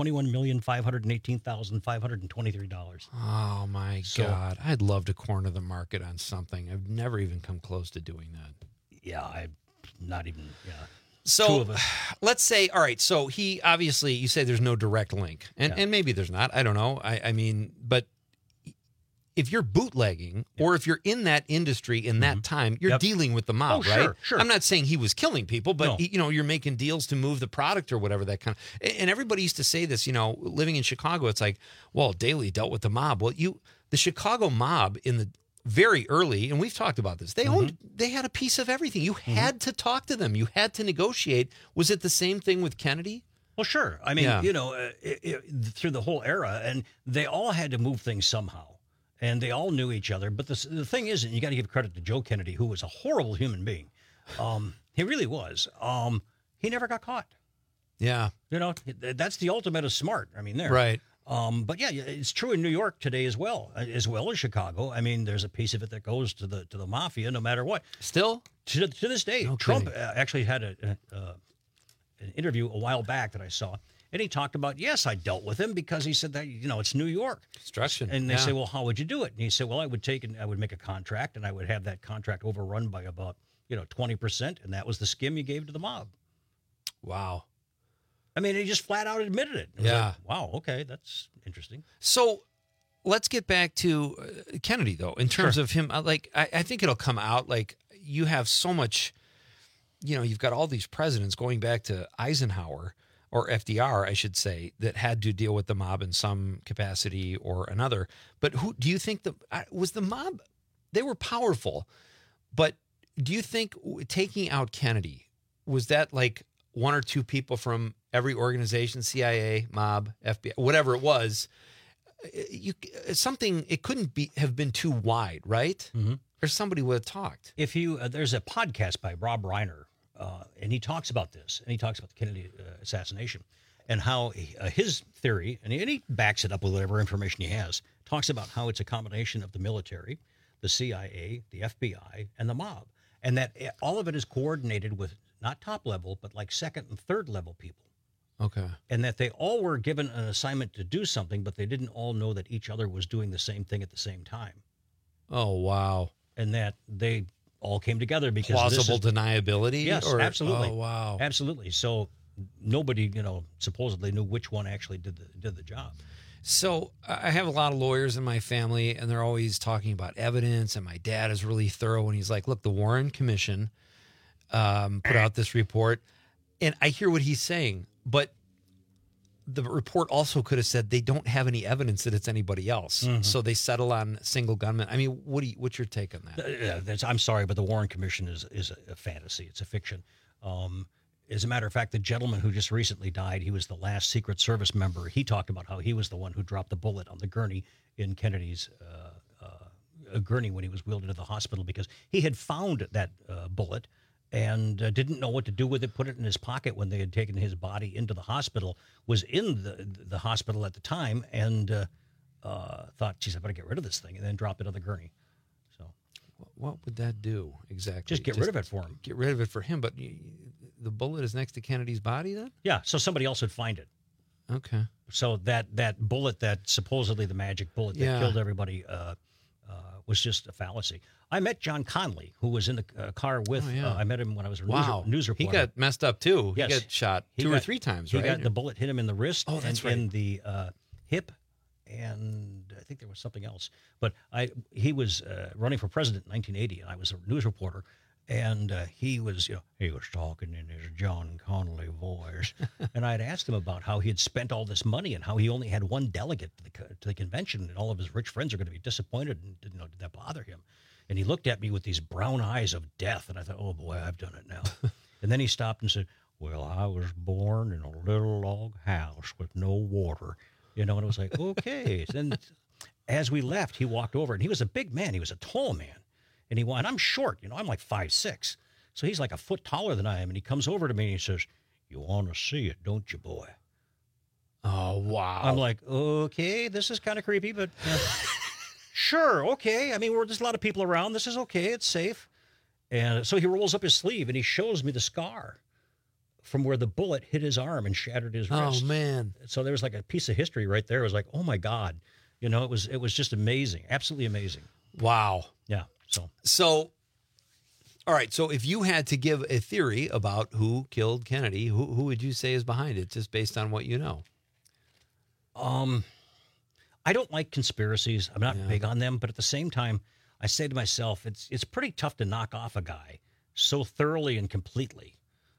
$21,518,523. Oh, my God. I'd love to corner the market on something. I've never even come close to doing that. Yeah, I'm not even, So two of us. Let's say, all right, so he obviously, you say there's no direct link, and maybe there's not. I don't know. I mean, but if you're bootlegging or if you're in that industry in that time, you're dealing with the mob, right? Sure. I'm not saying he was killing people, but you're making deals to move the product or whatever that kind of. And everybody used to say this, living in Chicago, it's like, well, Daley dealt with the mob. Well, the Chicago mob in the very early, and we've talked about this, they had a piece of everything. You had to talk to them. You had to negotiate. Was it the same thing with Kennedy? Well, sure. I mean, through the whole era, and they all had to move things somehow. And they all knew each other. But the thing is, and you got to give credit to Joe Kennedy, who was a horrible human being. He really was. He never got caught. Yeah. That's the ultimate of smart. I mean, there. Right. But yeah, it's true in New York today as well as Chicago. I mean, there's a piece of it that goes to the mafia, no matter what. Still to this day. Okay. Trump actually had an interview a while back that I saw. And he talked about, yes, I dealt with him because he said that, it's New York. Construction. And they say, well, how would you do it? And he said, well, I would make a contract and I would have that contract overrun by about, 20%. And that was the skim you gave to the mob. Wow. I mean, he just flat out admitted it. It was like, wow, okay, that's interesting. So let's get back to Kennedy, though, in terms of him. Like, I think it'll come out. Like, you have so much, you've got all these presidents going back to Eisenhower, or FDR, I should say, that had to deal with the mob in some capacity or another. But who do you think was the mob? They were powerful, but do you think taking out Kennedy, was that like one or two people from every organization, CIA, mob, FBI, whatever it was, it couldn't have been too wide, right? Mm-hmm. Or somebody would have talked. If you there's a podcast by Rob Reiner, and he talks about this, and he talks about the Kennedy assassination, and how his theory, and he backs it up with whatever information he has, talks about how it's a combination of the military, the CIA, the FBI, and the mob, and that all of it is coordinated with not top level, but like second and third level people. Okay. And that they all were given an assignment to do something, but they didn't all know that each other was doing the same thing at the same time. Oh, wow. And that they all came together because plausible deniability? Yes, or, absolutely. Oh, wow. Absolutely. So nobody, supposedly knew which one actually did the job. So I have a lot of lawyers in my family, and they're always talking about evidence, and my dad is really thorough, and he's like, look, the Warren Commission put out this report, and I hear what he's saying, but the report also could have said they don't have any evidence that it's anybody else, so they settle on single gunman. I mean, what's your take on that? I'm sorry, but the Warren Commission is a fantasy. It's a fiction. As a matter of fact, the gentleman who just recently died, he was the last Secret Service member. He talked about how he was the one who dropped the bullet on the gurney in Kennedy's gurney when he was wheeled into the hospital, because he had found that bullet and didn't know what to do with it, put it in his pocket when they had taken his body into the hospital, was in the hospital at the time, and thought, geez, I better get rid of this thing, and then dropped it on the gurney. So, what would that do exactly? Just get rid of it for him. Get rid of it for him, but the bullet is next to Kennedy's body then? Yeah, so somebody else would find it. Okay. So that bullet, that supposedly the magic bullet that killed everybody, was just a fallacy. I met John Conley, who was in the car with. I met him when I was a news reporter. He got messed up too. Yes. He got shot two or three times, right? The bullet hit him in the wrist in the hip, and I think there was something else. But he was running for president in 1980, and I was a news reporter. And he was talking in his John Connolly voice, and I had asked him about how he had spent all this money and how he only had one delegate to the convention, and all of his rich friends are going to be disappointed. And did that bother him? And he looked at me with these brown eyes of death, and I thought, oh boy, I've done it now. And then he stopped and said, "Well, I was born in a little log house with no water," and it was like, okay. Then, as we left, he walked over, and he was a big man. He was a tall man. And I'm short, I'm like 5'6". So he's like a foot taller than I am. And he comes over to me and he says, "You want to see it, don't you, boy?" Oh, wow. I'm like, okay, this is kind of creepy, but sure, okay. I mean, there's a lot of people around. This is okay. It's safe. And so he rolls up his sleeve and he shows me the scar from where the bullet hit his arm and shattered his wrist. Oh, man. So there was like a piece of history right there. It was like, oh, my God. It was just amazing. Absolutely amazing. Wow. Yeah. So, all right. So, if you had to give a theory about who killed Kennedy, who would you say is behind it, just based on what you know? I don't like conspiracies. I'm not big on them, but at the same time, I say to myself, it's pretty tough to knock off a guy so thoroughly and completely.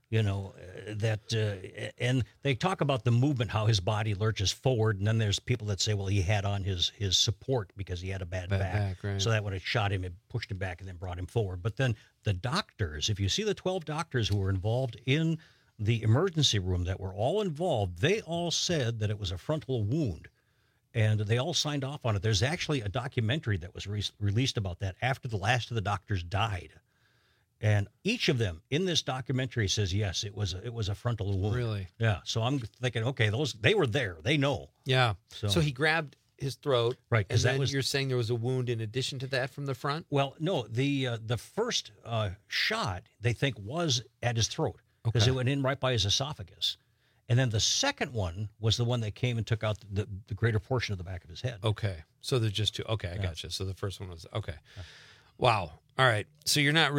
And they talk about the movement, how his body lurches forward, and then there's people that say, well, he had on his support because he had a bad back. Right. So that when it shot him, it pushed him back and then brought him forward. But then the doctors, if you see the 12 doctors who were involved in the emergency room that were all involved, they all said that it was a frontal wound, and they all signed off on it. There's actually a documentary that was released about that after the last of the doctors died. And each of them in this documentary says, yes, it was a frontal wound. Really? Yeah. So I'm thinking, okay, they were there. They know. Yeah. So he grabbed his throat. Right. And then you're saying there was a wound in addition to that from the front? Well, no. The first shot, they think, was at his throat because it went in right by his esophagus. And then the second one was the one that came and took out the greater portion of the back of his head. Okay. So there's just two. Okay, I gotcha. So the first one was, okay. Wow. All right. So you're not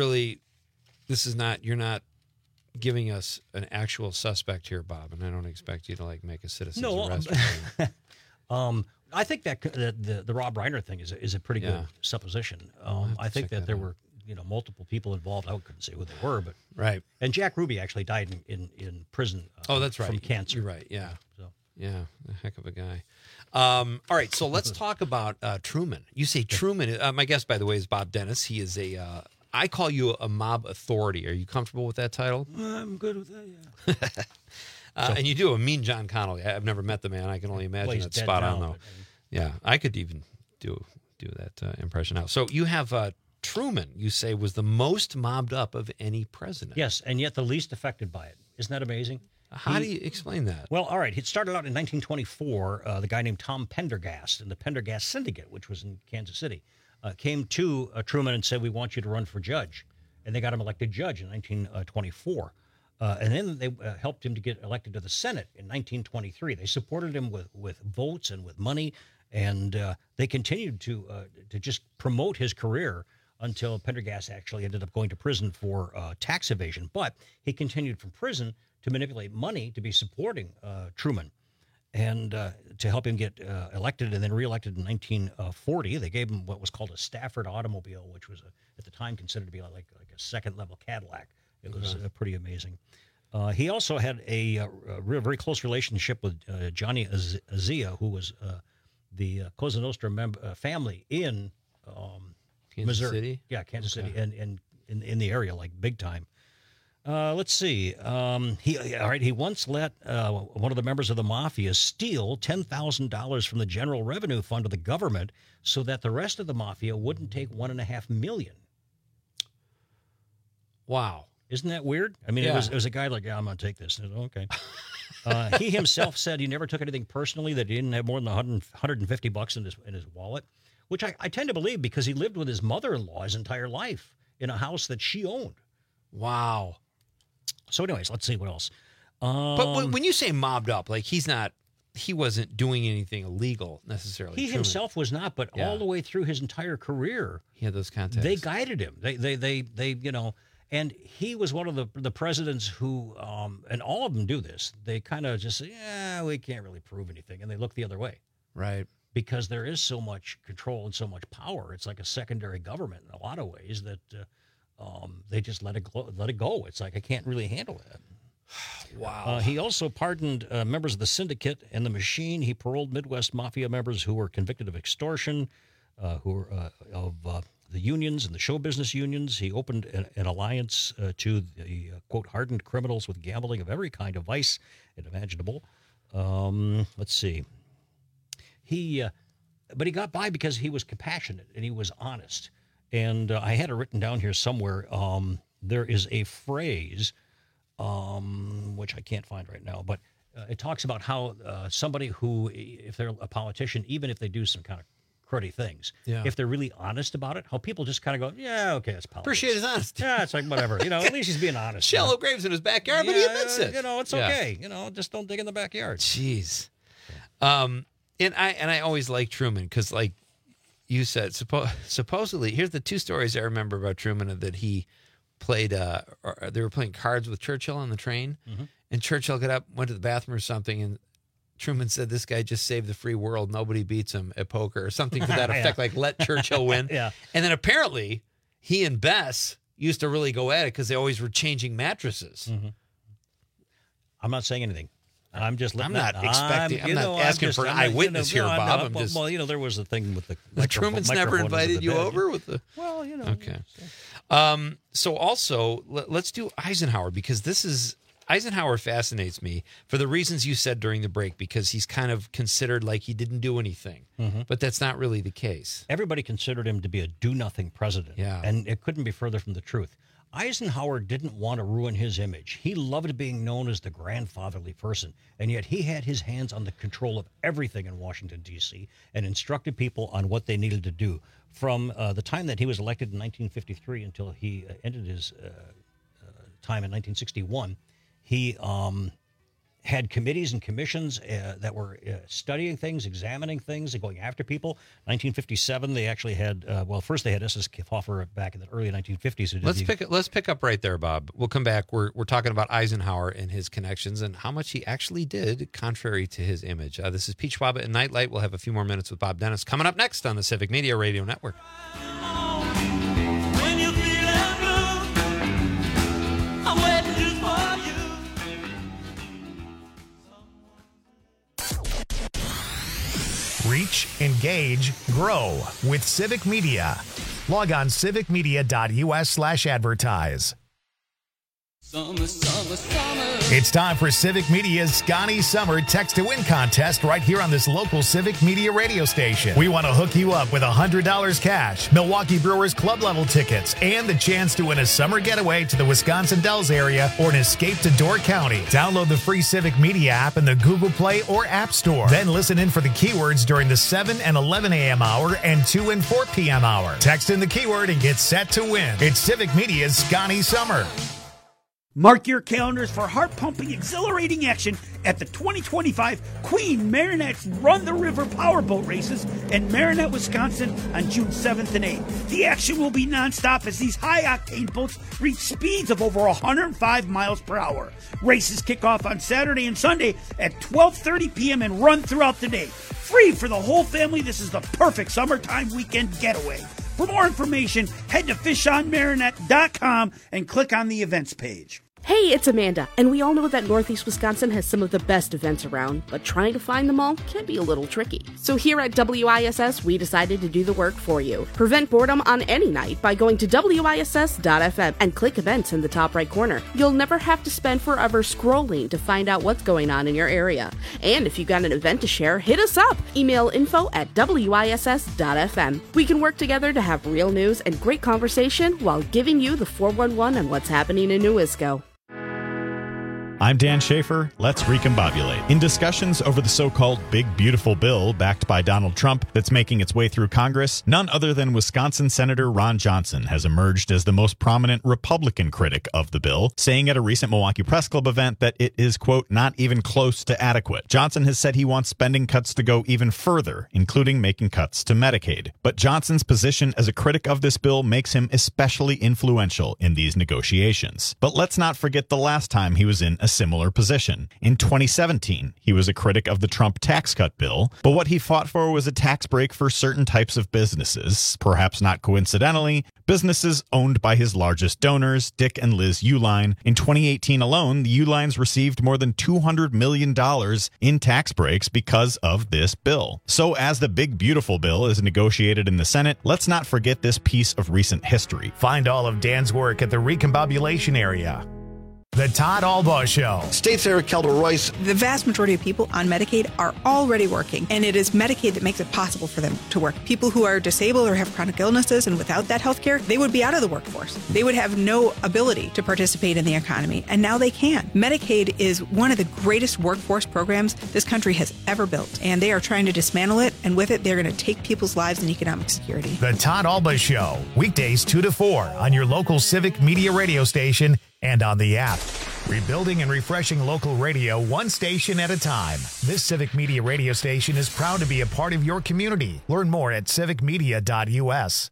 giving us an actual suspect here, Bob, and I don't expect you to make a citizen's arrest. I think that the Rob Reiner thing is a pretty good supposition. I think that there were multiple people involved. I couldn't say who they were, but right. And Jack Ruby actually died in prison. That's right. From cancer. You're right. Yeah. Yeah, a heck of a guy. All right, so let's talk about Truman. You say Truman. My guest, by the way, is Bob Dennis. He is a I call you a mob authority. Are you comfortable with that title? I'm good with that, yeah. And you do a mean John Connolly. I've never met the man. I can only imagine that's spot on, though. Yeah, I could even do that impression now. So you have Truman, you say, was the most mobbed up of any president. Yes, and yet the least affected by it. Isn't that amazing? How do you explain that? Well, all right. It started out in 1924. The guy named Tom Pendergast and the Pendergast Syndicate, which was in Kansas City, came to Truman and said, "We want you to run for judge." And they got him elected judge in 1924. And then they helped him to get elected to the Senate in 1923. They supported him with votes and with money, and they continued to just promote his career until Pendergast actually ended up going to prison for tax evasion. But he continued from prison to manipulate money to be supporting Truman. And to help him get elected and then reelected in 1940, they gave him what was called a Stafford automobile, which was at the time considered to be like a second-level Cadillac. It was pretty amazing. He also had a very close relationship with Johnny Azia, who was the Cosa Nostra family in Kansas Missouri. City? Yeah, Kansas City, and in the area, like big time. Let's see. He once let one of the members of the mafia steal $10,000 from the General Revenue Fund of the government so that the rest of the mafia wouldn't take $1.5 million. Wow. Isn't that weird? I mean, Yeah. it was a guy like, yeah, I'm going to take this. Okay. He himself said he never took anything personally, that he didn't have more than $150 in his wallet, which I tend to believe because he lived with his mother-in-law his entire life in a house that she owned. Wow. So anyways, let's see what else. But when you say mobbed up, like he wasn't doing anything illegal necessarily. He Truman. himself was not, but Yeah. all the way through his entire career, He had those contacts. they guided him. They and he was one of the presidents who, and all of them do this. They kind of just say, yeah, we can't really prove anything, and they look the other way. Right. Because there is so much control and so much power. It's like a secondary government in a lot of ways that they just let it go. It's like, I can't really handle that. Wow. He also pardoned members of the syndicate and the machine. He paroled Midwest Mafia members who were convicted of extortion, who were of the unions and the show business unions. He opened an alliance to the, quote, hardened criminals with gambling of every kind of vice and imaginable. Let's see. But he got by because he was compassionate and he was honest. And I had it written down here somewhere. There is a phrase, which I can't find right now, but it talks about how somebody who, if they're a politician, even if they do some kind of cruddy things, Yeah. if they're really honest about it, how people just kind of go, yeah, okay, it's politics. Appreciate his honesty. Yeah, it's like, whatever. At least he's being honest. Shallow graves in his backyard, but he admits it. It's Yeah. okay. Just don't dig in the backyard. Jeez. And I always like Truman because, like you said, supposedly, here's the two stories I remember about Truman, that he played, they were playing cards with Churchill on the train, and Churchill got up, went to the bathroom or something, and Truman said, this guy just saved the free world. Nobody beats him at poker, or something to that effect, like let Churchill win. Yeah. And then apparently he and Bess used to really go at it because they always were changing mattresses. I'm not saying anything. I'm just. I'm not asking for an eyewitness here, Bob. Well, there was a thing with the Truman's never invited you over with the. Well, Okay. So also, let's do Eisenhower, because Eisenhower fascinates me for the reasons you said during the break, because he's kind of considered like he didn't do anything, but that's not really the case. Everybody considered him to be a do-nothing president, and it couldn't be further from the truth. Eisenhower didn't want to ruin his image. He loved being known as the grandfatherly person, and yet he had his hands on the control of everything in Washington, D.C., and instructed people on what they needed to do. From the time that he was elected in 1953 until he ended his time in 1961, he had committees and commissions that were studying things, examining things, and going after people. 1957, they actually had, first they had S.S. Hofer back in the early 1950s. Who did Let's pick up right there, Bob. We'll come back. We're talking about Eisenhower and his connections and how much he actually did contrary to his image. This is Pete Schwaba and Nightlight. We'll have a few more minutes with Bob Dennis coming up next on the Civic Media Radio Network. Reach, engage, grow with Civic Media. Log on civicmedia.us/advertise. Summer, summer, summer. It's time for Civic Media's Scotty Summer Text to Win contest right here on this local Civic Media radio station. We want to hook you up with $100 cash, Milwaukee Brewers club level tickets, and the chance to win a summer getaway to the Wisconsin Dells area or an escape to Door County. Download the free Civic Media app in the Google Play or App Store. Then listen in for the keywords during the 7 and 11 a.m. hour and 2 and 4 p.m. hour. Text in the keyword and get set to win. It's Civic Media's Scotty Summer. Mark your calendars for heart-pumping, exhilarating action at the 2025 Queen Marinette's Run the River Powerboat Races in Marinette, Wisconsin on June 7th and 8th. The action will be nonstop as these high-octane boats reach speeds of over 105 miles per hour. Races kick off on Saturday and Sunday at 12:30 p.m. and run throughout the day. Free for the whole family, this is the perfect summertime weekend getaway. For more information, head to fishonmarinette.com and click on the events page. Hey, it's Amanda, and we all know that Northeast Wisconsin has some of the best events around, but trying to find them all can be a little tricky. So here at WISS, we decided to do the work for you. Prevent boredom on any night by going to WISS.FM and click events in the top right corner. You'll never have to spend forever scrolling to find out what's going on in your area. And if you've got an event to share, hit us up. Email info@WISS.FM. We can work together to have real news and great conversation while giving you the 411 on what's happening in New Isco. I'm Dan Schaefer. Let's recombobulate. In discussions over the so-called Big Beautiful Bill backed by Donald Trump that's making its way through Congress, none other than Wisconsin Senator Ron Johnson has emerged as the most prominent Republican critic of the bill, saying at a recent Milwaukee Press Club event that it is, quote, not even close to adequate. Johnson has said he wants spending cuts to go even further, including making cuts to Medicaid. But Johnson's position as a critic of this bill makes him especially influential in these negotiations. But let's not forget the last time he was in a similar position. In 2017, he was a critic of the Trump tax cut bill, but what he fought for was a tax break for certain types of businesses. Perhaps not coincidentally, businesses owned by his largest donors, Dick and Liz Uihlein. In 2018 alone, the Uihleins received more than $200 million in tax breaks because of this bill. So as the Big Beautiful Bill is negotiated in the Senate, let's not forget this piece of recent history. Find all of Dan's work at the Recombobulation area. The Todd Albaugh Show. State Senator Kelda Royce. The vast majority of people on Medicaid are already working, and it is Medicaid that makes it possible for them to work. People who are disabled or have chronic illnesses, and without that health care, they would be out of the workforce. They would have no ability to participate in the economy, and now they can. Medicaid is one of the greatest workforce programs this country has ever built, and they are trying to dismantle it, and with it, they're going to take people's lives and economic security. The Todd Albaugh Show, weekdays 2 to 4 on your local Civic Media radio station and on the app. Rebuilding and refreshing local radio one station at a time. This Civic Media radio station is proud to be a part of your community. Learn more at civicmedia.us.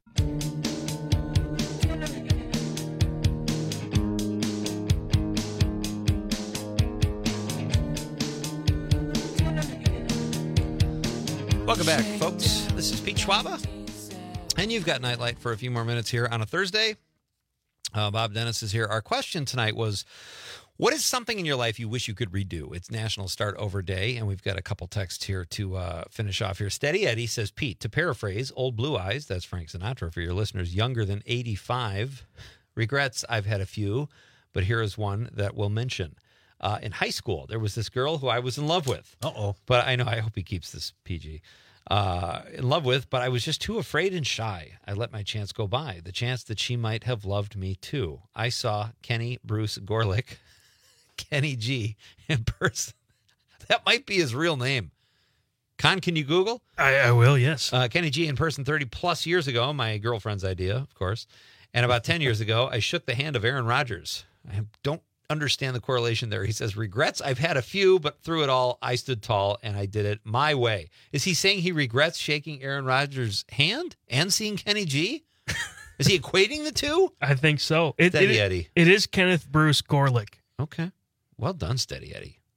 Welcome back, folks. This is Pete Schwaba, and you've got Nightlight for a few more minutes here on a Thursday. Bob Dennis is here. Our question tonight was, what is something in your life you wish you could redo? It's National Start Over Day, and we've got a couple texts here to finish off here. Steady Eddie says, Pete, to paraphrase Old Blue Eyes, that's Frank Sinatra for your listeners younger than 85, regrets, I've had a few, but here is one that we'll mention. In high school, there was this girl who I was in love with. Uh-oh. But I hope he keeps this PG. In love with, but I was just too afraid and shy. I let my chance go by, the chance that she might have loved me too. I saw Kenny Bruce Gorlick, Kenny G, in person. That might be his real name. Con, can you Google? I will, yes. Kenny G in person 30 plus years ago, my girlfriend's idea, of course. And about 10 years ago, I shook the hand of Aaron Rodgers. I don't understand the correlation there. He says, regrets, I've had a few, but through it all, I stood tall and I did it my way. Is he saying he regrets shaking Aaron Rodgers' hand and seeing Kenny G? Is he equating the two? I think so. Steady Eddie. It is Kenneth Bruce Gorlick. Okay. Well done, Steady Eddie.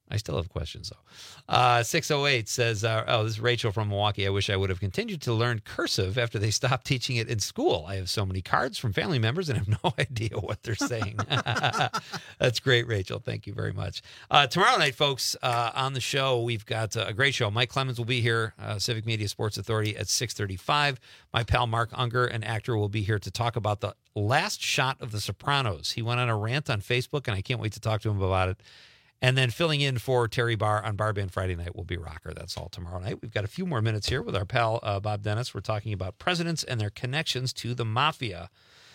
I still have questions, though. 608 says, this is Rachel from Milwaukee. I wish I would have continued to learn cursive after they stopped teaching it in school. I have so many cards from family members and have no idea what they're saying. That's great, Rachel. Thank you very much. Tomorrow night, folks, on the show, we've got a great show. Mike Clemens will be here, Civic Media Sports Authority at 6:35. My pal Mark Unger, an actor, will be here to talk about the last shot of The Sopranos. He went on a rant on Facebook, and I can't wait to talk to him about it. And then filling in for Terry Barr on Bar Band Friday night will be Rocker. That's all tomorrow night. We've got a few more minutes here with our pal Bob Dennis. We're talking about presidents and their connections to the mafia.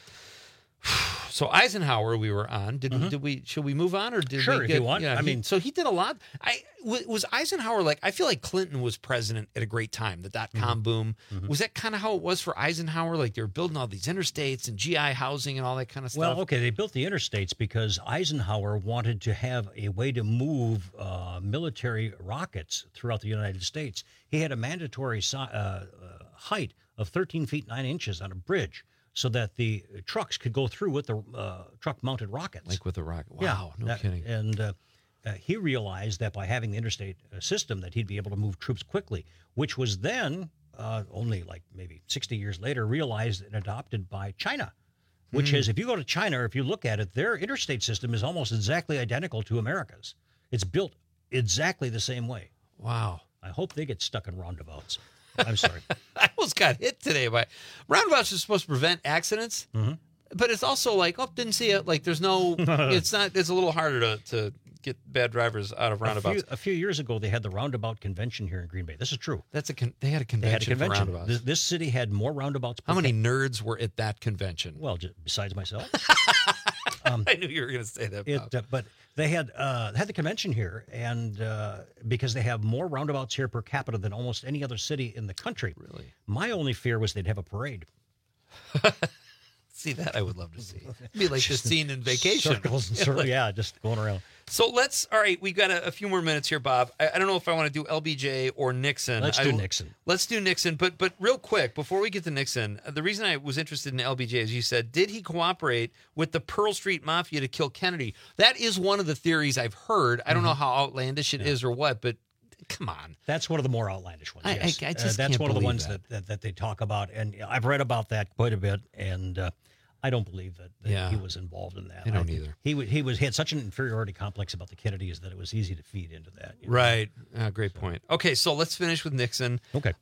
So Eisenhower, we were on. Should we move on, or did sure, we if get, you want? Yeah, so he did a lot. Was Eisenhower like? I feel like Clinton was president at a great time. The .com boom. Was that kind of how it was for Eisenhower? Like they were building all these interstates and GI housing and all that kind of stuff. Well, okay, they built the interstates because Eisenhower wanted to have a way to move military rockets throughout the United States. He had a mandatory height of 13 feet 9 inches on a bridge, so that the trucks could go through with the truck-mounted rockets. Like with the rocket. Wow, no kidding. And he realized that by having the interstate system that he'd be able to move troops quickly, which was then, only like maybe 60 years later, realized and adopted by China, which is, if you go to China, or if you look at it, their interstate system is almost exactly identical to America's. It's built exactly the same way. Wow. I hope they get stuck in roundabouts. I'm sorry. I almost got hit today by roundabouts are supposed to prevent accidents, but it's also like, didn't see it. Like there's no, it's a little harder to get bad drivers out of roundabouts. A few years ago, they had the roundabout convention here in Green Bay. This is true. They had a convention for roundabouts. This city had more roundabouts. How many nerds were at that convention? Well, besides myself. I knew you were going to say that, Bob. But they had the convention here, and because they have more roundabouts here per capita than almost any other city in the country. Really? My only fear was they'd have a parade. See, that I would love to see. It'd be like the scene in Vacation. Circles and circles, yeah, just going around. So all right, we've got a few more minutes here, Bob. I don't know if I want to do LBJ or Nixon. Let's do Nixon. Let's do Nixon. But real quick, before we get to Nixon, the reason I was interested in LBJ is you said, did he cooperate with the Pearl Street Mafia to kill Kennedy? That is one of the theories I've heard. I don't know how outlandish it is or what, but come on. That's one of the more outlandish ones. Yes. I just that's can't one of the ones that. that they talk about, and I've read about that quite a bit, and I don't believe that he was involved in that. I don't either. He had such an inferiority complex about the Kennedys that it was easy to feed into that. Right. Great point. Okay, so let's finish with Nixon. Okay.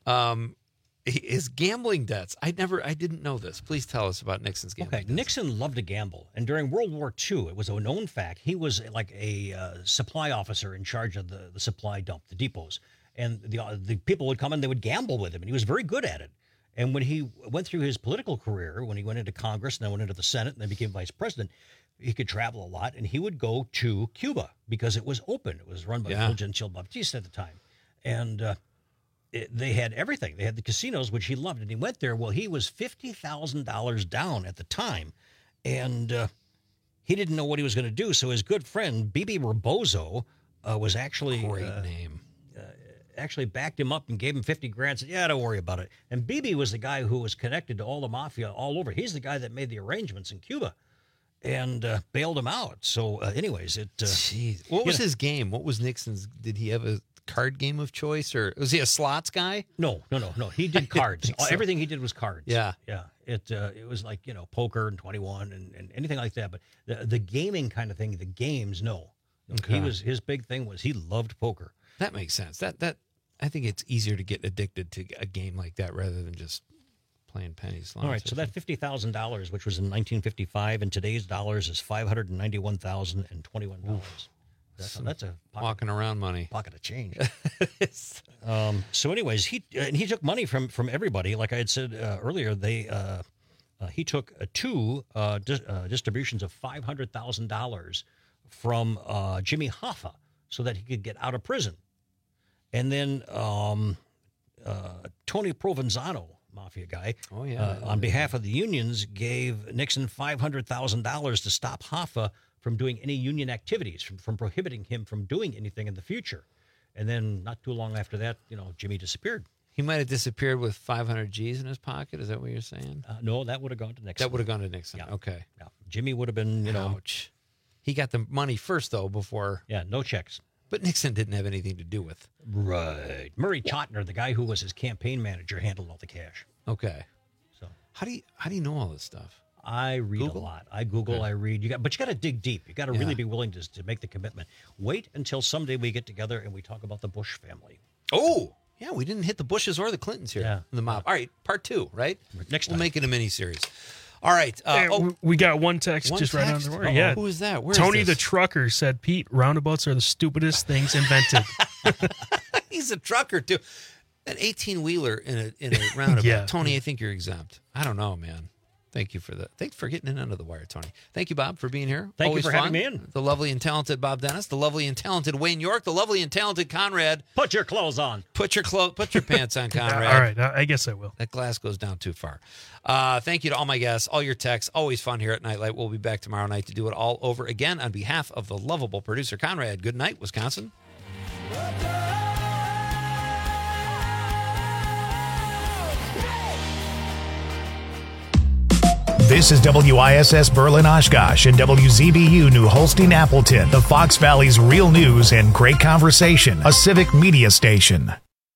His gambling debts. I didn't know this. Please tell us about Nixon's gambling debts. Nixon loved to gamble, and during World War II, it was a known fact. He was like a supply officer in charge of the supply dump, the depots, and the people would come and they would gamble with him, and he was very good at it. And when he went through his political career, when he went into Congress and then went into the Senate and then became vice president, he could travel a lot, and he would go to Cuba because it was open. It was run by Fulgencio Batista at the time, and they had everything. They had the casinos, which he loved, and he went there. Well, he was $50,000 down at the time, and he didn't know what he was going to do. So his good friend Bebe Rebozo was actually great name. Actually backed him up and gave him 50 grand. Said, yeah, don't worry about it. And Bebe was the guy who was connected to all the mafia all over. He's the guy that made the arrangements in Cuba and bailed him out. So anyways, Jeez. What was his game? What was Nixon's? Did he have a card game of choice, or was he a slots guy? No. He did cards. So. Everything he did was cards. Yeah. It was like, poker and 21 and anything like that. But the gaming kind of thing, the games, no. Okay. His big thing was he loved poker. That makes sense. That I think it's easier to get addicted to a game like that rather than just playing penny slots. All right, so that $50,000, which was in 1955, in today's dollars is $591,021. That's a walking around money, pocket of change. So, anyways, he took money from everybody. Like I had said earlier, he took two distributions of $500,000 from Jimmy Hoffa so that he could get out of prison. And then Tony Provenzano, mafia guy, on behalf of the unions, gave Nixon $500,000 to stop Hoffa from doing any union activities, from prohibiting him from doing anything in the future. And then not too long after that, Jimmy disappeared. He might have disappeared with 500 G's in his pocket. Is that what you're saying? No, that would have gone to Nixon. That would have gone to Nixon. Yeah. Okay. Yeah. Jimmy would have been, Ouch. He got the money first, though, before. Yeah, no checks. But Nixon didn't have anything to do with. Right. Murray Chotiner, the guy who was his campaign manager, handled all the cash. Okay. So how do you know all this stuff? I read a lot. I Google, I read. But you got to dig deep. You got to really be willing to make the commitment. Wait until someday we get together and we talk about the Bush family. Oh, yeah, we didn't hit the Bushes or the Clintons here. Yeah. The mob. All right, part 2, right? Next time. We'll make it a mini-series. All right. We got one text just right on the word. Yeah. Who is that? Where Tony is the this? trucker said, Pete, roundabouts are the stupidest things invented. He's a trucker, too. An 18-wheeler in a roundabout. Yeah. Tony, I think you're exempt. I don't know, man. Thank you for that. Thanks for getting in under the wire, Tony. Thank you, Bob, for being here. Thank Always you for fun. having me in. The lovely and talented Bob Dennis, the lovely and talented Wayne York, the lovely and talented Conrad. Put your clothes on. Put your pants on, Conrad. All right, I guess I will. That glass goes down too far. Thank you to all my guests, all your texts. Always fun here at Nightlight. We'll be back tomorrow night to do it all over again. On behalf of the lovable producer, Conrad, good night, Wisconsin. This is WISS Berlin Oshkosh and WZBU New Holstein Appleton, the Fox Valley's real news and great conversation, a civic media station.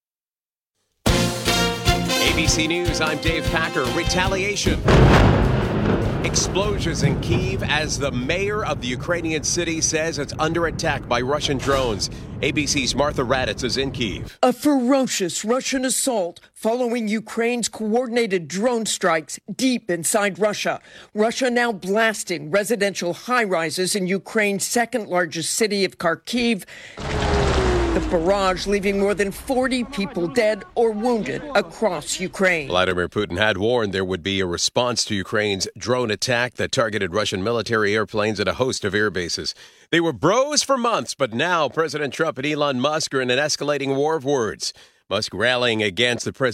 ABC News, I'm Dave Packer. Retaliation. Explosions in Kyiv as the mayor of the Ukrainian city says it's under attack by Russian drones. ABC's Martha Raddatz is in Kyiv. A ferocious Russian assault following Ukraine's coordinated drone strikes deep inside Russia. Russia now blasting residential high-rises in Ukraine's second-largest city of Kharkiv. The barrage leaving more than 40 people dead or wounded across Ukraine. Vladimir Putin had warned there would be a response to Ukraine's drone attack that targeted Russian military airplanes at a host of air bases. They were bros for months, but now President Trump and Elon Musk are in an escalating war of words. Musk rallying against the president.